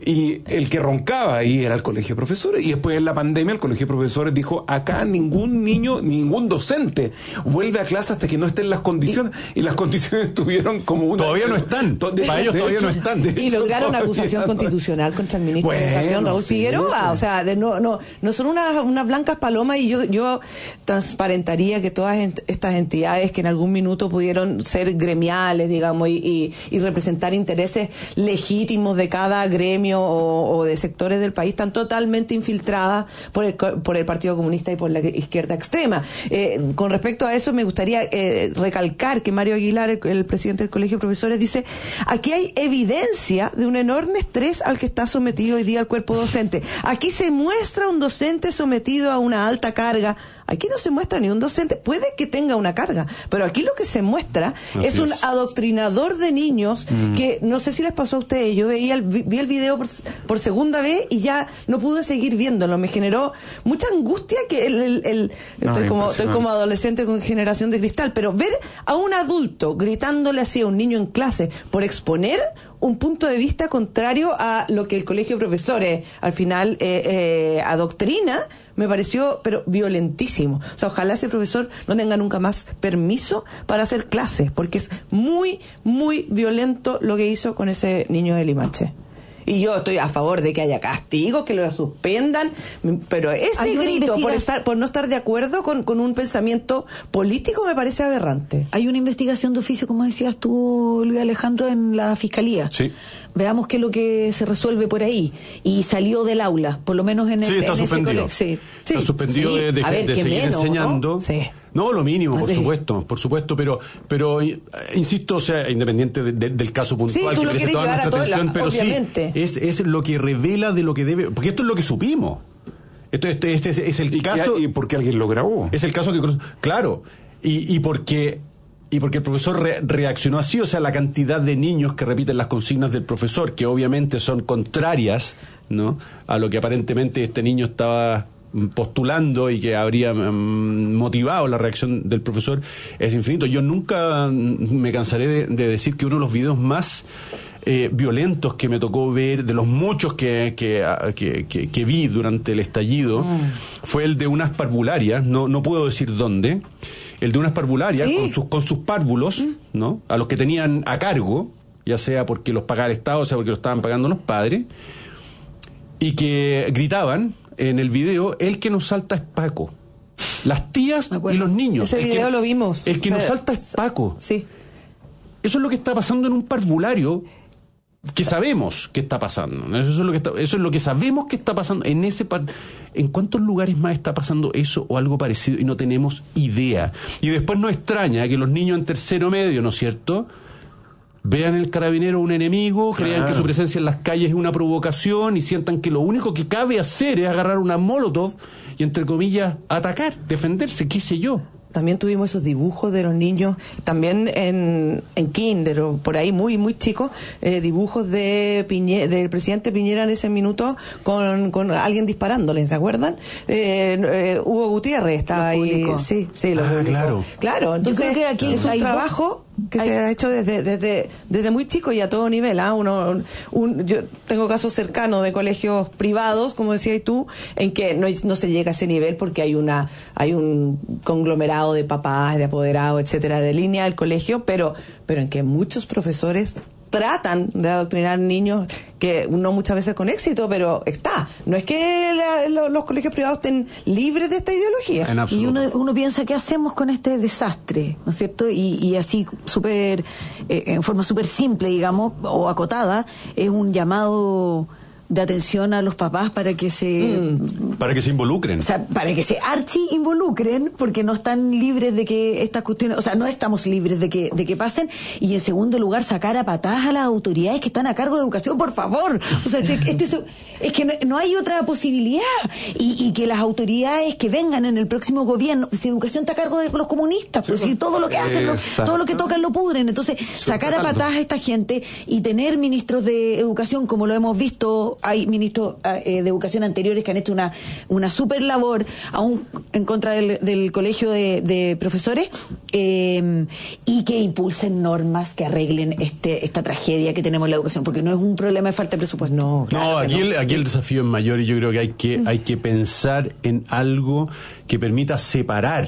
E: Y el que roncaba ahí era el colegio de profesores, y después en la pandemia el colegio de profesores dijo, acá ningún niño, ningún docente vuelve a clase hasta que no estén las condiciones, y, y las condiciones estuvieron como una...
G: Todavía no están, de, para ellos todavía hecho, no están.
D: Y lograron una acusación constitucional contra el ministro bueno, de Educación, Raúl sí, Figueroa, o sea, no, no, no son unas, unas blancas palomas, y yo, yo transparentaría que todas ent- estas entidades que en algún minuto pudieron ser gremiales, digamos, y, y, y representar intereses legítimos de cada gremio, gremios o, o de sectores del país están totalmente infiltradas por el, por el Partido Comunista y por la izquierda extrema. Eh, con respecto a eso, me gustaría eh, recalcar que Mario Aguilar, el, el presidente del Colegio de Profesores, dice: aquí hay evidencia de un enorme estrés al que está sometido hoy día el cuerpo docente. Aquí se muestra un docente sometido a una alta carga. Aquí no se muestra ni un docente, puede que tenga una carga, pero aquí lo que se muestra Así es un es. adoctrinador de niños mm. que, no sé si les pasó a ustedes, yo veía el, vi el video por, por segunda vez y ya no pude seguir viéndolo, me generó mucha angustia que el, el, el no, estoy, como, estoy como adolescente con generación de cristal, pero ver a un adulto gritándole así a un niño en clase por exponer un punto de vista contrario a lo que el Colegio de Profesores al final eh, eh, adoctrina, me pareció pero violentísimo. O sea, ojalá ese profesor no tenga nunca más permiso para hacer clases, porque es muy, muy violento lo que hizo con ese niño de Limache. Y yo estoy a favor de que haya castigo, que lo suspendan, pero ese grito por estar, por no estar de acuerdo con, con un pensamiento político me parece aberrante.
C: Hay una investigación de oficio, como decías tú, Luis Alejandro, en la Fiscalía.
G: Sí.
C: Veamos qué es lo que se resuelve por ahí. Y salió del aula, por lo menos en, el,
G: sí, está
C: en
G: suspendido.
C: ese colegio. Sí.
G: Está suspendido
C: sí.
G: de, de,
C: ver,
G: de seguir
C: menos,
G: enseñando.
C: ¿no? Sí.
G: No, lo mínimo, por
C: sí.
G: supuesto, por supuesto, pero, pero insisto, o sea, independiente de, de, del caso puntual
D: sí,
G: que merece toda nuestra atención,
D: la,
G: pero
D: obviamente.
G: sí, es, es lo que revela de lo que debe, porque esto es lo que supimos. Esto, este, este es, es el
E: ¿Y
G: caso.
E: Que, ¿Y por qué alguien lo grabó?
G: Es el caso que, claro, y, y porque. Y porque el profesor re reaccionó así, o sea, la cantidad de niños que repiten las consignas del profesor, que obviamente son contrarias, ¿no?, a lo que aparentemente este niño estaba postulando y que habría um, motivado la reacción del profesor, es infinito. Yo nunca me cansaré de, de decir que uno de los videos más eh, violentos que me tocó ver, de los muchos que, que, que, que, que vi durante el estallido, mm. fue el de unas parvularias, no, no puedo decir dónde, el de unas parvularias, ¿sí?, con sus, con sus párvulos, ¿no?, a los que tenían a cargo, ya sea porque los pagaba el Estado, o sea porque los estaban pagando los padres, y que gritaban en el video: el que nos salta es Paco. Las tías y los niños.
D: Ese video
G: que,
D: lo vimos.
G: El que nos salta es Paco.
D: Sí.
G: Eso es lo que está pasando en un parvulario que sabemos que está pasando. Eso es lo que está, eso es lo que sabemos que está pasando en ese par. ¿En cuántos lugares más está pasando eso o algo parecido y no tenemos idea? Y después nos extraña que los niños en tercero medio, ¿no es cierto?, vean el carabinero un enemigo, claro, crean que su presencia en las calles es una provocación y sientan que lo único que cabe hacer es agarrar una molotov y, entre comillas, atacar, defenderse, qué sé yo.
D: También tuvimos esos dibujos de los niños, también en, en kinder, o por ahí muy, muy chicos, eh, dibujos de Piñe, del presidente Piñera en ese minuto con, con alguien disparándole, ¿se acuerdan? Eh, eh, Hugo Gutiérrez estaba ahí. Sí, sí, lo
G: ah, claro.
D: Claro, entonces
C: yo creo que aquí
D: es un trabajo que hay... se ha hecho desde, desde, desde muy chico y a todo nivel. ¿ah? Uno, un, yo tengo casos cercanos de colegios privados, como decías tú, en que no, no se llega a ese nivel porque hay una hay un conglomerado de papás, de apoderados, etcétera, de línea del colegio, pero, pero en que muchos profesores tratan de adoctrinar niños, que no muchas veces con éxito, pero está. No es que la, lo, los colegios privados estén libres de esta ideología.
C: En absoluto. Y uno, uno piensa, ¿qué hacemos con este desastre? ¿No es cierto? Y, y así, súper, eh, en forma súper simple, digamos, o acotada, es un llamado de atención a los papás para que se...
G: Mm. Para que se involucren.
C: O sea, para que se archi involucren, porque no están libres de que estas cuestiones... O sea, no estamos libres de que de que pasen. Y en segundo lugar, sacar a patadas a las autoridades que están a cargo de educación, por favor. O sea, este, este, es que no, no hay otra posibilidad. Y, y que las autoridades que vengan en el próximo gobierno... Si educación está a cargo de los comunistas, pues si todo lo que hacen, lo, todo lo que tocan lo pudren. Entonces, sacar a patadas a esta gente y tener ministros de educación, como lo hemos visto... Hay ministros eh, de educación anteriores que han hecho una una super labor aún en contra del, del colegio de, de profesores eh, y que impulsen normas que arreglen este esta tragedia que tenemos en la educación, porque no es un problema de falta de presupuesto.
G: No, claro no, aquí, no. El, aquí el desafío es mayor y yo creo que hay que, hay que pensar en algo que permita separar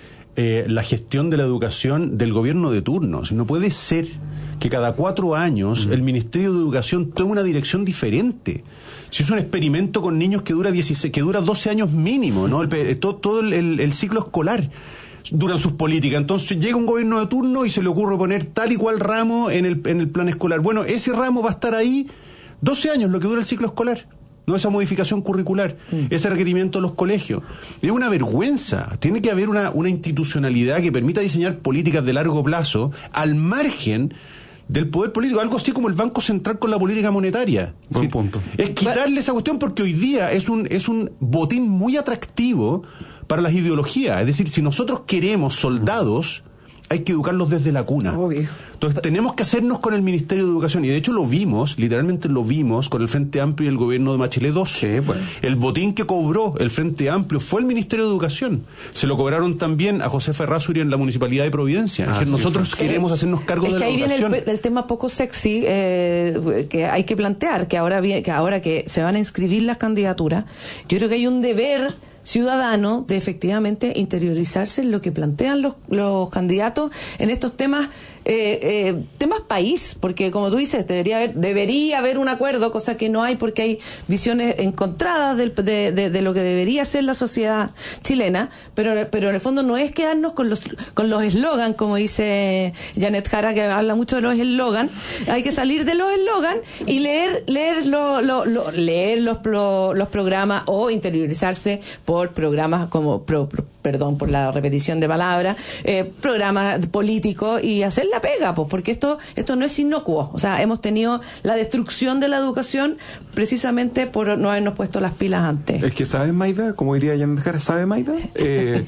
G: eh, la gestión de la educación del gobierno de turno. No puede ser que cada cuatro años uh-huh. el Ministerio de Educación tome una dirección diferente. Si es un experimento con niños que dura dieciséis, que dura doce años mínimo, ¿no? El, todo todo el, el, el ciclo escolar duran sus políticas. Entonces llega un gobierno de turno y se le ocurre poner tal y cual ramo en el, en el plan escolar. Bueno, ese ramo va a estar ahí doce años, lo que dura el ciclo escolar. No esa modificación curricular, mm. ese requerimiento de los colegios. Es una vergüenza. Tiene que haber una, una institucionalidad que permita diseñar políticas de largo plazo al margen del poder político, algo así como el Banco Central con la política monetaria.
E: Buen punto.
G: Es quitarle esa cuestión, porque hoy día es un, es un botín muy atractivo para las ideologías. Es decir, si nosotros queremos soldados, hay que educarlos desde la cuna.
C: Obvio.
G: Entonces tenemos que hacernos con el Ministerio de Educación, y de hecho lo vimos, literalmente lo vimos con el Frente Amplio y el gobierno de Bachelet dos.
E: Sí, bueno.
G: El botín que cobró el Frente Amplio fue el Ministerio de Educación. Se lo cobraron también a Josefa Errázuriz en la Municipalidad de Providencia. Ah, es que sí, nosotros sí. queremos hacernos cargo
D: es
G: de
D: que
G: la
D: ahí
G: educación.
D: viene el, el tema poco sexy eh, que hay que plantear, que ahora, viene, que ahora que se van a inscribir las candidaturas, yo creo que hay un deber ciudadano de efectivamente interiorizarse en lo que plantean los, los candidatos en estos temas eh, eh, temas país, porque como tú dices debería haber, debería haber un acuerdo, cosa que no hay porque hay visiones encontradas del, de, de, de lo que debería ser la sociedad chilena, pero pero en el fondo no es quedarnos con los con los eslogan, como dice Janet Jara, que habla mucho de los eslogan. Hay que salir de los eslogan y leer leer lo, lo, lo, leer los, lo, los programas o interiorizarse por programas como pro, pro, perdón por la repetición de palabras, eh, programas políticos y hacer la pega, pues, porque esto esto no es inocuo. O sea, hemos tenido la destrucción de la educación precisamente por no habernos puesto las pilas antes.
E: Es que, ¿sabes, Maida? Como diría Janet Jara, ¿sabe, Maida? Eh,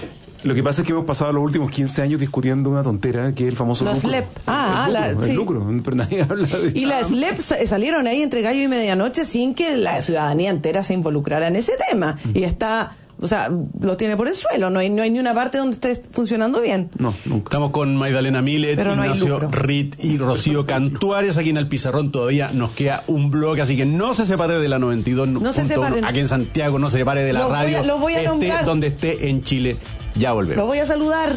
E: lo que pasa es que hemos pasado los últimos quince años discutiendo una tontera que es el famoso
D: los
E: lucro.
D: S L E P. Ah,
E: el lucro,
D: la,
E: el
D: sí.
E: lucro, pero nadie habla de...
D: Y las S L E P salieron ahí entre gallo y medianoche sin que la ciudadanía entera se involucrara en ese tema. Mm. Y está... O sea, lo tiene por el suelo, no hay, no hay ni una parte donde esté funcionando bien.
E: No, nunca.
G: Estamos con Magdalena Miller,
D: pero no
G: Ignacio Rit y Rocío Cantuarias. Aquí en el Pizarrón todavía nos queda un bloque, así que no se separe de la noventa y dos punto uno.
D: No se separen.
G: Aquí en Santiago, no se separe de la
D: los
G: radio.
D: Voy a, los voy a
G: esté
D: nombrar.
G: donde esté en Chile. Ya volvemos.
D: Lo voy a saludar.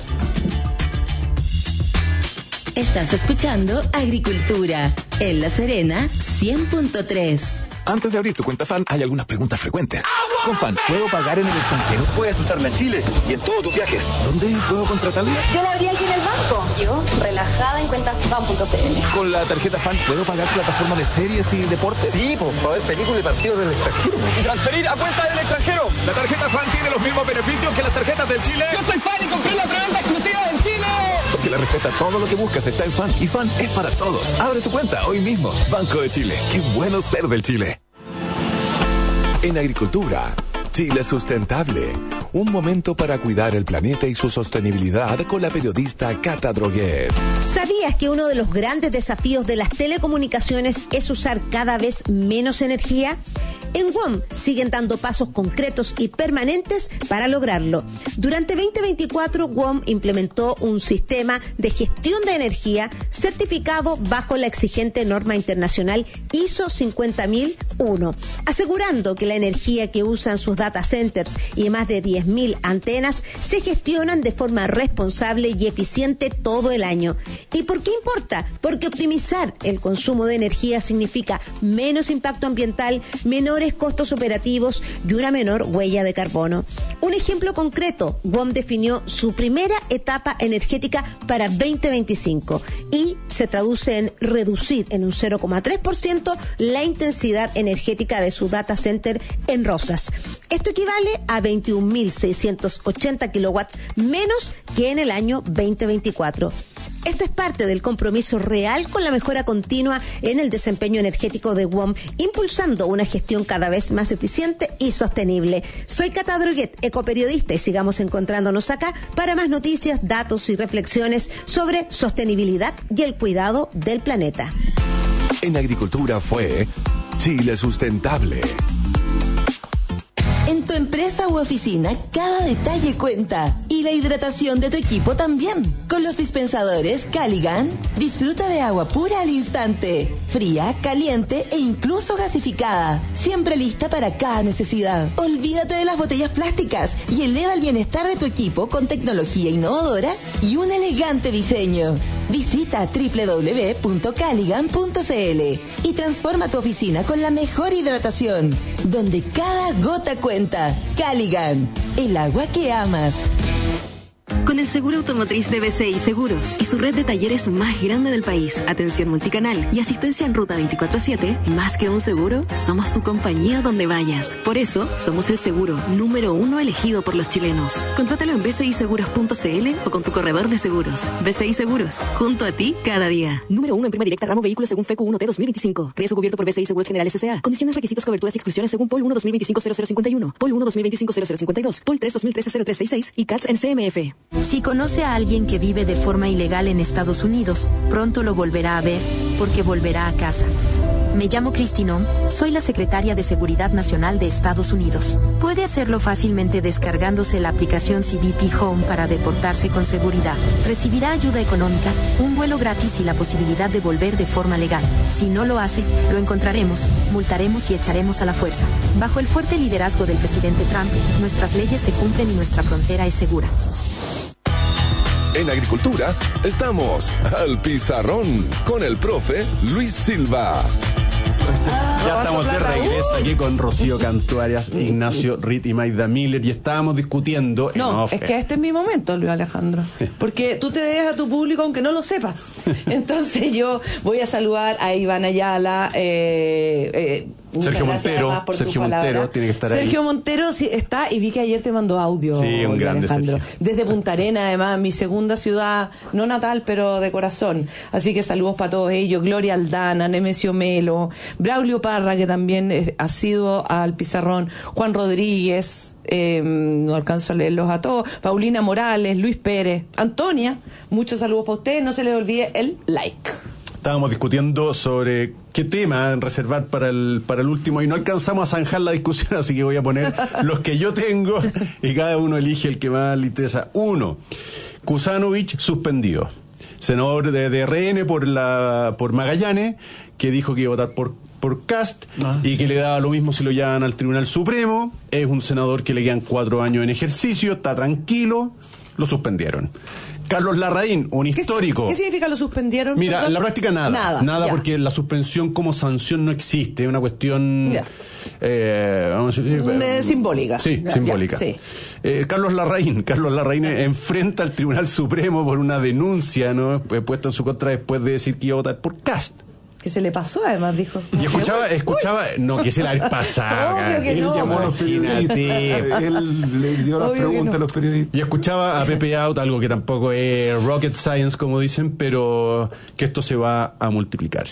H: Estás escuchando Agricultura en La Serena cien punto tres.
A: Antes de abrir tu cuenta FAN, hay algunas preguntas frecuentes. Con FAN, ¿puedo pagar en el extranjero?
Q: Puedes usarla en Chile y en todos tus viajes.
A: ¿Dónde puedo contratarla?
R: Yo la abrí aquí en el banco.
S: Yo, relajada en cuentas fan punto c l.
A: Con la tarjeta FAN, ¿puedo pagar plataformas de series y deportes?
Q: Sí, pues, para ver películas y partidos del extranjero.
T: Y transferir a cuenta del extranjero.
U: La tarjeta FAN tiene los mismos beneficios que las tarjetas del Chile.
T: Yo soy fan y compré la preventa exclusiva del Chile.
A: Porque la respuesta a todo lo que buscas está en FAN. Y FAN es para todos. Abre tu cuenta hoy mismo. Banco de Chile. Qué bueno ser del Chile. En agricultura, Chile Sustentable. Un momento para cuidar el planeta y su sostenibilidad con la periodista Cata Droguet.
V: ¿Sabías que uno de los grandes desafíos de las telecomunicaciones es usar cada vez menos energía? En W O M siguen dando pasos concretos y permanentes para lograrlo. Durante veinte veinticuatro, W O M implementó un sistema de gestión de energía certificado bajo la exigente norma internacional I S O cincuenta mil uno, asegurando que la energía que usan sus data centers y más de diez mil antenas se gestionan de forma responsable y eficiente todo el año. ¿Y por qué importa? Porque optimizar el consumo de energía significa menos impacto ambiental, menores costos operativos y una menor huella de carbono. Un ejemplo concreto, W O M definió su primera etapa energética para veinte veinticinco y se traduce en reducir en un cero coma tres por ciento la intensidad energética de su data center en Rosas. Esto equivale a veintiún mil seiscientos ochenta kilowatts menos que en el año veinte veinticuatro. Esto es parte del compromiso real con la mejora continua en el desempeño energético de W O M, impulsando una gestión cada vez más eficiente y sostenible. Soy Cata Droguet, ecoperiodista, y sigamos encontrándonos acá para más noticias, datos y reflexiones sobre sostenibilidad y el cuidado del planeta.
A: En agricultura fue Chile Sustentable.
H: En tu empresa u oficina, cada detalle cuenta. Y la hidratación de tu equipo también. Con los dispensadores Caligan, disfruta de agua pura al instante. Fría, caliente e incluso gasificada. Siempre lista para cada necesidad. Olvídate de las botellas plásticas y eleva el bienestar de tu equipo con tecnología innovadora y un elegante diseño. Visita doble u doble u doble u punto caligan punto c l y transforma tu oficina con la mejor hidratación, donde cada gota cuenta. Caligan, el agua que amas.
F: Con el seguro automotriz de B C I Seguros y su red de talleres más grande del país, atención multicanal y asistencia en ruta veinticuatro siete, más que un seguro, somos tu compañía donde vayas. Por eso, somos el seguro número uno elegido por los chilenos. Contrátalo en b c i seguros punto c l o con tu corredor de seguros. B C I Seguros, junto a ti cada día. Número uno en prima directa ramo vehículos según F E C U uno T dos mil veinticinco. Riesgo cubierto por B C I Seguros Generales S A. Condiciones, requisitos, coberturas y exclusiones según P O L uno dos mil veinticinco cero cero cincuenta y uno, P O L uno dos mil veinticinco cero cero cincuenta y dos, P O L tres dos mil trece cero tres sesenta y seis y C A T S en C M F.
H: Si conoce a alguien que vive de forma ilegal en Estados Unidos, pronto lo volverá a ver, porque volverá a casa. Me llamo Cristinón, soy la secretaria de Seguridad Nacional de Estados Unidos. Puede hacerlo fácilmente descargándose la aplicación C B P Home para deportarse con seguridad. Recibirá ayuda económica, un vuelo gratis y la posibilidad de volver de forma legal. Si no lo hace, lo encontraremos, multaremos y echaremos a la fuerza. Bajo el fuerte liderazgo del presidente Trump, nuestras leyes se cumplen y nuestra frontera es segura.
A: En Agricultura estamos al Pizarrón con el profe Luis Silva.
B: Ya estamos de regreso aquí con Rocío Cantuarias, Ignacio Ritt y Maida Miller y estábamos discutiendo.
D: No,
B: en
D: es que este es mi momento, Luis Alejandro, porque tú te debes a tu público aunque no lo sepas. Entonces yo voy a saludar a Iván Ayala, eh, eh,
B: Sergio Montero, Sergio Montero tiene que estar ahí.
D: Sergio Montero sí está, y vi que ayer te mandó audio.
B: Sí, un grande
D: Alejandro.
B: Sergio.
D: Desde Punta Arenas, además, mi segunda ciudad, no natal, pero de corazón. Así que saludos para todos ellos. Gloria Aldana, Nemesio Melo, Braulio Parra, que también eh, ha sido al Pizarrón, Juan Rodríguez, eh, no alcanzo a leerlos a todos, Paulina Morales, Luis Pérez, Antonia, muchos saludos para ustedes. No se les olvide el like.
B: Estábamos discutiendo sobre qué tema reservar para el para el último y no alcanzamos a zanjar la discusión, así que voy a poner los que yo tengo y cada uno elige el que más le interesa. Uno, Kusanovich suspendido. Senador de, de R N por la por Magallanes, que dijo que iba a votar por por Kast ah, y que le daba lo mismo si lo llevan al Tribunal Supremo. Es un senador que le quedan cuatro años en ejercicio, está tranquilo, lo suspendieron. Carlos Larraín, un histórico.
D: ¿Qué significa lo suspendieron?
B: Mira,
D: ¿Perdón?
B: en la práctica nada. Nada, nada porque la suspensión como sanción no existe. Es una cuestión... Eh, vamos a decir,
D: eh, simbólica.
B: Sí, ya, simbólica. Ya, sí. Eh, Carlos Larraín. Carlos Larraín enfrenta al Tribunal Supremo por una denuncia, ¿no?, puesta en su contra después de decir que iba a votar por Kast.
D: Que se le pasó, además, dijo.
B: Y escuchaba, escuchaba, no, que se la había pasado.
D: Él no,
E: llamó a los periodistas. Él le dio las preguntas no. a los periodistas.
B: Y escuchaba a Pepe Out, algo que tampoco es rocket science, como dicen, pero que esto se va a multiplicar.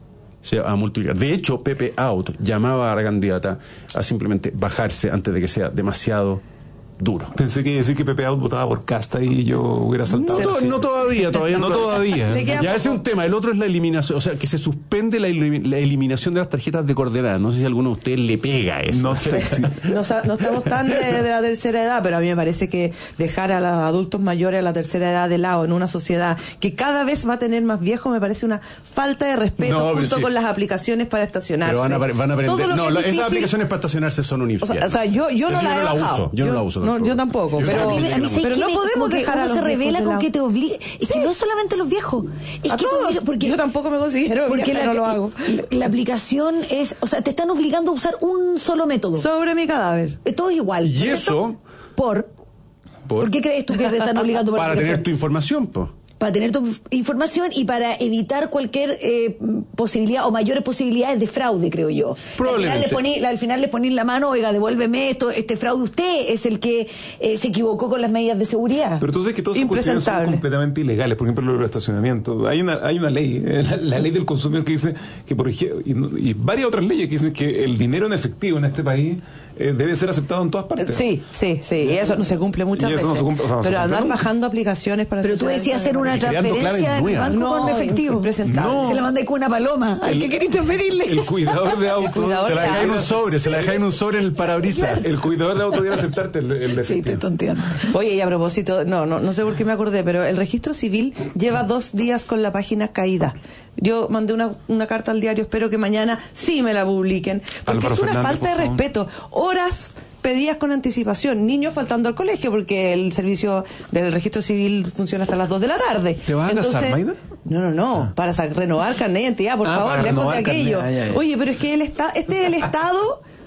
B: Se va a multiplicar. De hecho, Pepe Out llamaba a la candidata a simplemente bajarse antes de que sea demasiado duro.
E: Pensé que iba a decir que Pepe Out votaba por Casta y yo hubiera saltado.
B: No, to- no todavía, todavía no,
E: no todavía.
B: Ya ese es un tema. El otro es la eliminación, o sea, que se suspende la, elim- la eliminación de las tarjetas de coordenadas. No sé si a alguno de ustedes le pega eso.
E: No sexy.
D: No, no estamos tan de, de la tercera edad, pero a mí me parece que dejar a los adultos mayores a la tercera edad de lado en una sociedad que cada vez va a tener más viejos me parece una falta de respeto, no, junto sí. con las aplicaciones para estacionarse.
B: Pero van a, van a aprender. No, la,
D: difícil,
B: esas aplicaciones para estacionarse son un infierno.
D: O sea, o sea yo, yo,
B: yo
D: no la
B: yo
D: he
B: no
D: bajado.
B: La uso, yo, yo no la uso.
D: No, yo tampoco.
B: Yo
D: pero
C: a mí, a mí
D: pero no
C: me,
D: podemos dejar a los
C: se revela con
D: lado.
C: que te obligue. Es sí. que no solamente los viejos. Es
D: a
C: que
D: todos.
C: Porque,
D: yo tampoco me considero
C: porque
D: vieja,
C: la,
D: no lo hago.
C: La, la aplicación es, o sea, te están obligando a usar un solo método.
D: Sobre mi cadáver.
C: Todo es igual.
B: Y eso
C: por, por ¿Por qué crees tú que te están obligando por
B: para tener tu información, pues?
C: Para tener tu información y para evitar cualquier eh, posibilidad o mayores posibilidades de fraude, creo yo.
B: Probablemente.
C: Al final le poní, al final le ponís la mano, oiga, devuélveme esto, este fraude. Usted es el que eh, se equivocó con las medidas de seguridad.
E: Pero tú sabes que todos esos cuestiones son completamente ilegales. Por ejemplo, el estacionamiento. Hay una hay una ley, la, la ley del consumidor que dice que, por ejemplo, y, y varias otras leyes que dicen que el dinero en efectivo en este país Eh, debe ser aceptado en todas partes.
D: Sí, sí, sí, y eso no se cumple muchas veces. No cumple, o sea, no pero andar bajando aplicaciones para...
C: Pero tú decías hacer una transferencia en el banco no, con efectivo.
D: No.
C: Se la mandé con una paloma al que querés transferirle.
E: El cuidador de auto
B: se la deja en un sobre, se la deja en un sobre en el parabrisas.
E: El cuidador de auto debe aceptarte el, el efectivo.
C: Sí, te tonteando.
D: Oye, y a propósito, no, no, no sé por qué me acordé, pero el registro civil lleva dos días con la página caída. Yo mandé una, una carta al diario, espero que mañana sí me la publiquen, porque Álvaro es una Fernández, falta de respeto. Horas pedidas con anticipación, niños faltando al colegio porque el servicio del registro civil funciona hasta las dos de la tarde.
E: ¿Te vas a Entonces, casar, Maida?
D: No, no, no, ah. para renovar carnet de identidad, por ah, favor, lejos de aquello. Carnet, ay, ay, ay. Oye, pero es que el esta, este es el Estado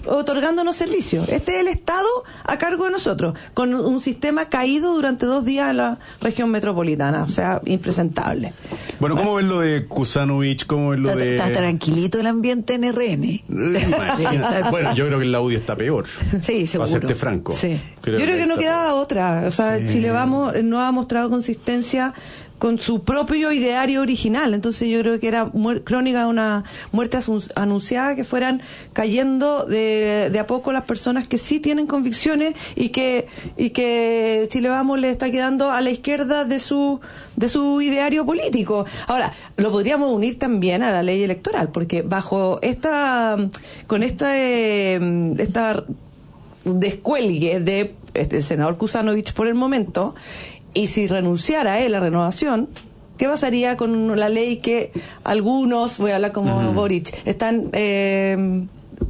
D: otorgándonos servicios. Este es el Estado a cargo de nosotros, con un sistema caído durante dos días en la región metropolitana, o sea, impresentable.
G: Bueno, ¿cómo ven lo de Kusanovich? ¿Cómo ven lo
C: está,
G: de...?
C: Está tranquilito el ambiente en R N.
G: Bueno, yo creo que en la U D I está peor.
C: Sí, seguro.
G: Para serte franco.
C: Sí.
D: Creo yo creo que, que no quedaba peor. Otra. O sea, sí. Chile Vamos no ha mostrado consistencia con su propio ideario original. Entonces yo creo que era mu- crónica de una muerte anunciada, que fueran cayendo de, de a poco las personas que sí tienen convicciones y que y que Chile Vamos le está quedando a la izquierda de su de su ideario político. Ahora, lo podríamos unir también a la ley electoral, porque bajo esta con esta eh, esta descuelgue de este, el senador Kusanovich por el momento, y si renunciara él a la renovación, ¿qué pasaría con la ley que algunos, voy a hablar como uh-huh. Boric, están eh,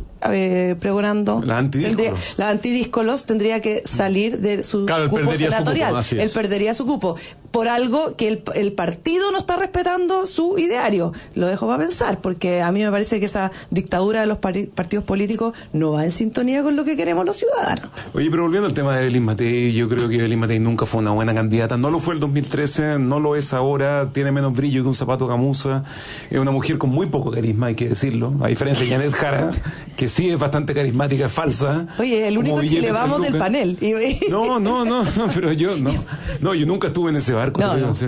D: eh, pregonando?
E: La antidíscolos.
D: La antidíscolos tendría que salir de su
G: claro,
D: cupo senatorial.
G: Su cupo,
D: él perdería su cupo. Por algo que el, el partido no está respetando su ideario. Lo dejo para pensar, porque a mí me parece que esa dictadura de los pari- partidos políticos no va en sintonía con lo que queremos los ciudadanos.
E: Oye, pero volviendo al tema de Evelyn Matei, yo creo que Evelyn Matei nunca fue una buena candidata. No lo fue el dos mil trece, no lo es ahora, tiene menos brillo que un zapato gamuza. Es una mujer con muy poco carisma, hay que decirlo. A diferencia de Janet Jara, que sí es bastante carismática, es falsa.
D: Oye, el único Chile Vamos del panel.
E: No, no, no, no, pero yo no. No, yo nunca estuve en ese barco.
D: No, no.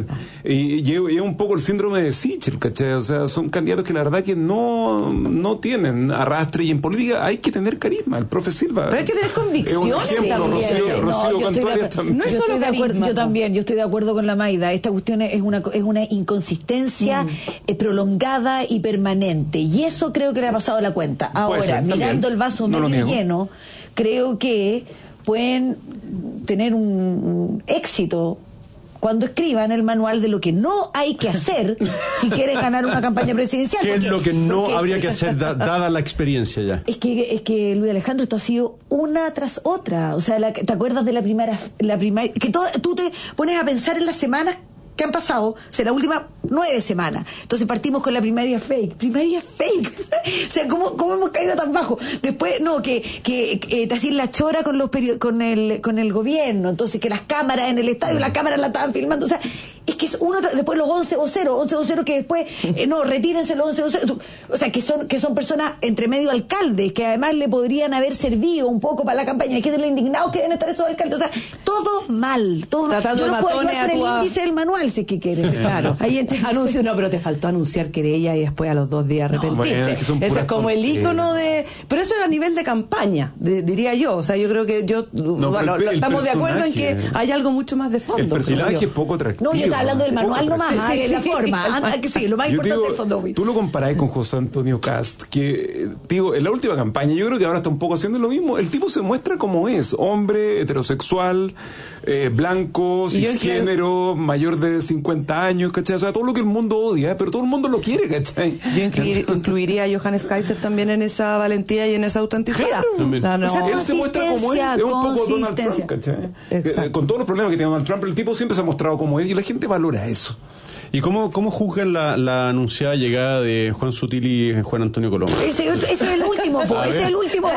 E: Y lleva un poco el síndrome de Sichel, ¿cachai? O sea, son candidatos que la verdad que no, no tienen arrastre, y en política hay que tener carisma. El profe Silva.
D: Pero hay que tener convicciones.
E: Es un ejemplo, Rocío,
C: no,
E: Rocío Cantuarias también.
C: No es solo de acuerdo, yo también, yo estoy de acuerdo con la Maida. Esta cuestión es una es una inconsistencia mm. eh, prolongada y permanente. Y eso creo que le ha pasado la cuenta. Ahora, ser, mirando el vaso
E: no
C: medio lleno, creo que pueden tener un, un éxito cuando escriban el manual de lo que no hay que hacer si quieres ganar una campaña presidencial.
G: ¿Qué
C: porque,
G: es lo que no
C: porque,
G: habría que hacer da, dada la experiencia ya?
C: Es que es que Luis Alejandro, esto ha sido una tras otra. O sea, la, ¿te acuerdas de la primera la primaria? Que todo, tú te pones a pensar en las semanas que han pasado, o sea, la última nueve semanas. Entonces partimos con la primaria fake. Primaria fake. O sea, ¿cómo, cómo hemos caído tan bajo? Después, no, que, que, que te hacían la chora con los peri- con el con el gobierno. Entonces, que las cámaras en el estadio, las cámaras la estaban filmando. O sea, es que es uno, después los once voceros, once voceros que después, eh, no, retírense los once voceros. O sea, que son que son personas entre medio alcaldes, que además le podrían haber servido un poco para la campaña. Y que de lo indignados que deben estar esos alcaldes. O sea, todo mal. Todo
D: Tratando
C: Yo
D: de
C: no puedo ayudar con
D: a
C: el índice del manual, si es que quieren.
D: Claro. Ahí anuncio, no, pero te faltó anunciar querella y después a los dos días arrepentiste. No, bueno, es que ese es como el ícono de... Pero eso es a nivel de campaña, de, diría yo. O sea, yo creo que yo... No, bueno, el, el estamos de acuerdo en que hay algo mucho más de fondo.
E: El personaje es poco atractivo.
C: No, yo estaba hablando del manual nomás, sí, sí, sí, la sí, forma. Anda, que sí, lo más yo importante es el fondo.
E: Tú lo comparás con José Antonio Cast, que, digo, en la última campaña, yo creo que ahora está un poco haciendo lo mismo. El tipo se muestra como es. Hombre, heterosexual, eh, blanco, cisgénero, mayor de cincuenta años, ¿cachai? O sea, todo lo que el mundo odia, pero todo el mundo lo quiere, ¿cachai?
D: Yo incluir, incluiría a Johannes Kaiser también en esa valentía y en esa autenticidad.
E: Claro.
D: O sea, no,
E: o sea, él se muestra como es, es un poco Donald Trump, ¿cachai? Eh, con todos los problemas que tiene Donald Trump, el tipo siempre se ha mostrado como es y la gente valora eso.
G: ¿Y cómo, cómo juzgan la, la anunciada llegada de Juan Sutil y Juan Antonio Coloma?
C: Ese, ese es el último, po, ese es el último.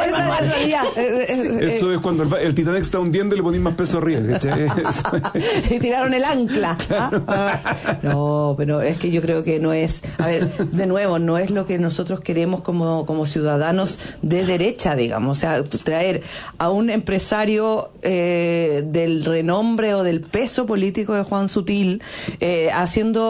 E: Eso es cuando el, el Titanic está hundiendo y le ponen más peso arriba.
D: Y tiraron el ancla. ¿Ah? No, pero es que yo creo que no es, a ver, de nuevo, no es lo que nosotros queremos como, como ciudadanos de derecha, digamos. O sea, traer a un empresario eh, del renombre o del peso político de Juan Sutil, eh, haciendo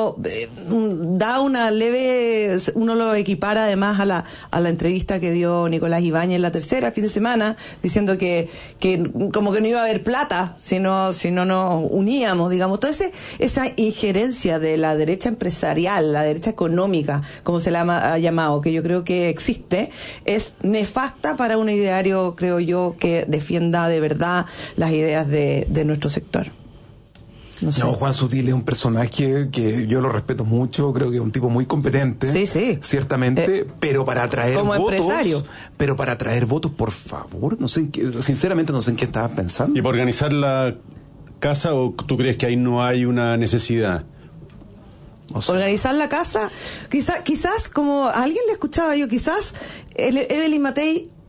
D: da una leve, uno lo equipara además a la a la entrevista que dio Nicolás Ibáñez la tercera el fin de semana, diciendo que que como que no iba a haber plata si no si no nos uníamos, digamos. Entonces esa injerencia de la derecha empresarial, la derecha económica, como se la ha llamado, que yo creo que existe, es nefasta para un ideario, creo yo, que defienda de verdad las ideas de, de nuestro sector. No, sé.
E: No, Juan Sutil es un personaje que yo lo respeto mucho, creo que es un tipo muy competente.
D: Sí, sí.
E: Ciertamente, eh, pero para atraer
D: como
E: votos.
D: Empresario.
E: Pero para atraer votos, por favor, no sé en qué, sinceramente no sé en qué estabas pensando.
G: ¿Y para organizar la casa o tú crees que ahí no hay una necesidad?
D: O sea, organizar la casa, quizás, quizás como a alguien le escuchaba yo, quizás Evelyn Matei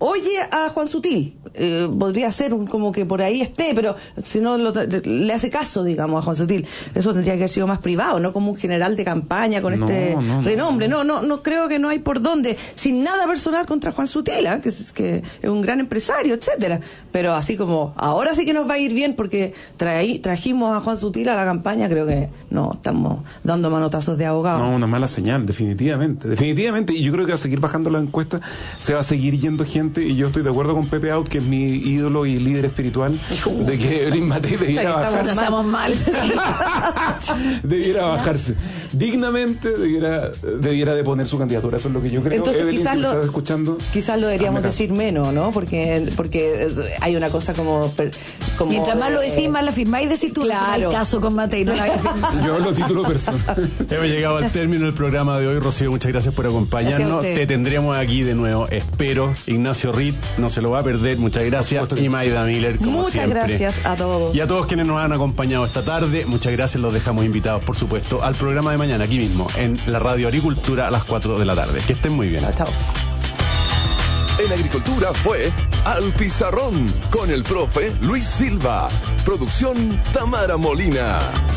D: oye a Juan Sutil. Eh, podría ser un, como que por ahí esté, pero si no lo, le hace caso, digamos, a Juan Sutil. Eso tendría que haber sido más privado, no como un general de campaña con no, este no, renombre. No, no, no creo que no hay por dónde, sin nada personal contra Juan Sutil, ¿eh? que, es, que es un gran empresario, etcétera. Pero así como, ahora sí que nos va a ir bien porque traí, trajimos a Juan Sutil a la campaña, creo que no, estamos dando manotazos de abogado.
E: No, una mala señal, definitivamente, definitivamente, y yo creo que va a seguir bajando la encuesta, se va a seguir yendo gente, y yo estoy de acuerdo con Pepe Out, que es mi ídolo y líder espiritual, uh, de que Evelyn Matei debiera bajarse.
C: Estamos mal.
E: Debiera bajarse. Dignamente debiera, debiera de poner su candidatura, eso es lo que yo creo.
D: Entonces
E: Evelyn,
D: quizás,
E: si
D: lo,
E: escuchando,
D: quizás lo deberíamos decir menos, ¿no? Porque, porque hay una cosa como... como
C: mientras más lo decís, más la firmáis, decís tú,
D: claro.
C: No hay caso con Matei, no la había firmado.
E: Yo hablo título personal.
G: Hemos llegado al término del programa de hoy. Rocío, muchas gracias por acompañarnos. Te tendremos aquí de nuevo, espero. Ignacio Ritt no se lo va a perder, muchas gracias. Y Maida Miller, como
D: muchas
G: siempre.
D: Muchas gracias a todos.
G: Y a todos quienes nos han acompañado esta tarde, muchas gracias. Los dejamos invitados, por supuesto, al programa de mañana, aquí mismo, en la Radio Agricultura, a las cuatro de la tarde. Que estén muy bien.
D: Chao.
A: En Agricultura fue Al Pizarrón con el profe Luis Silva. Producción Tamara Molina.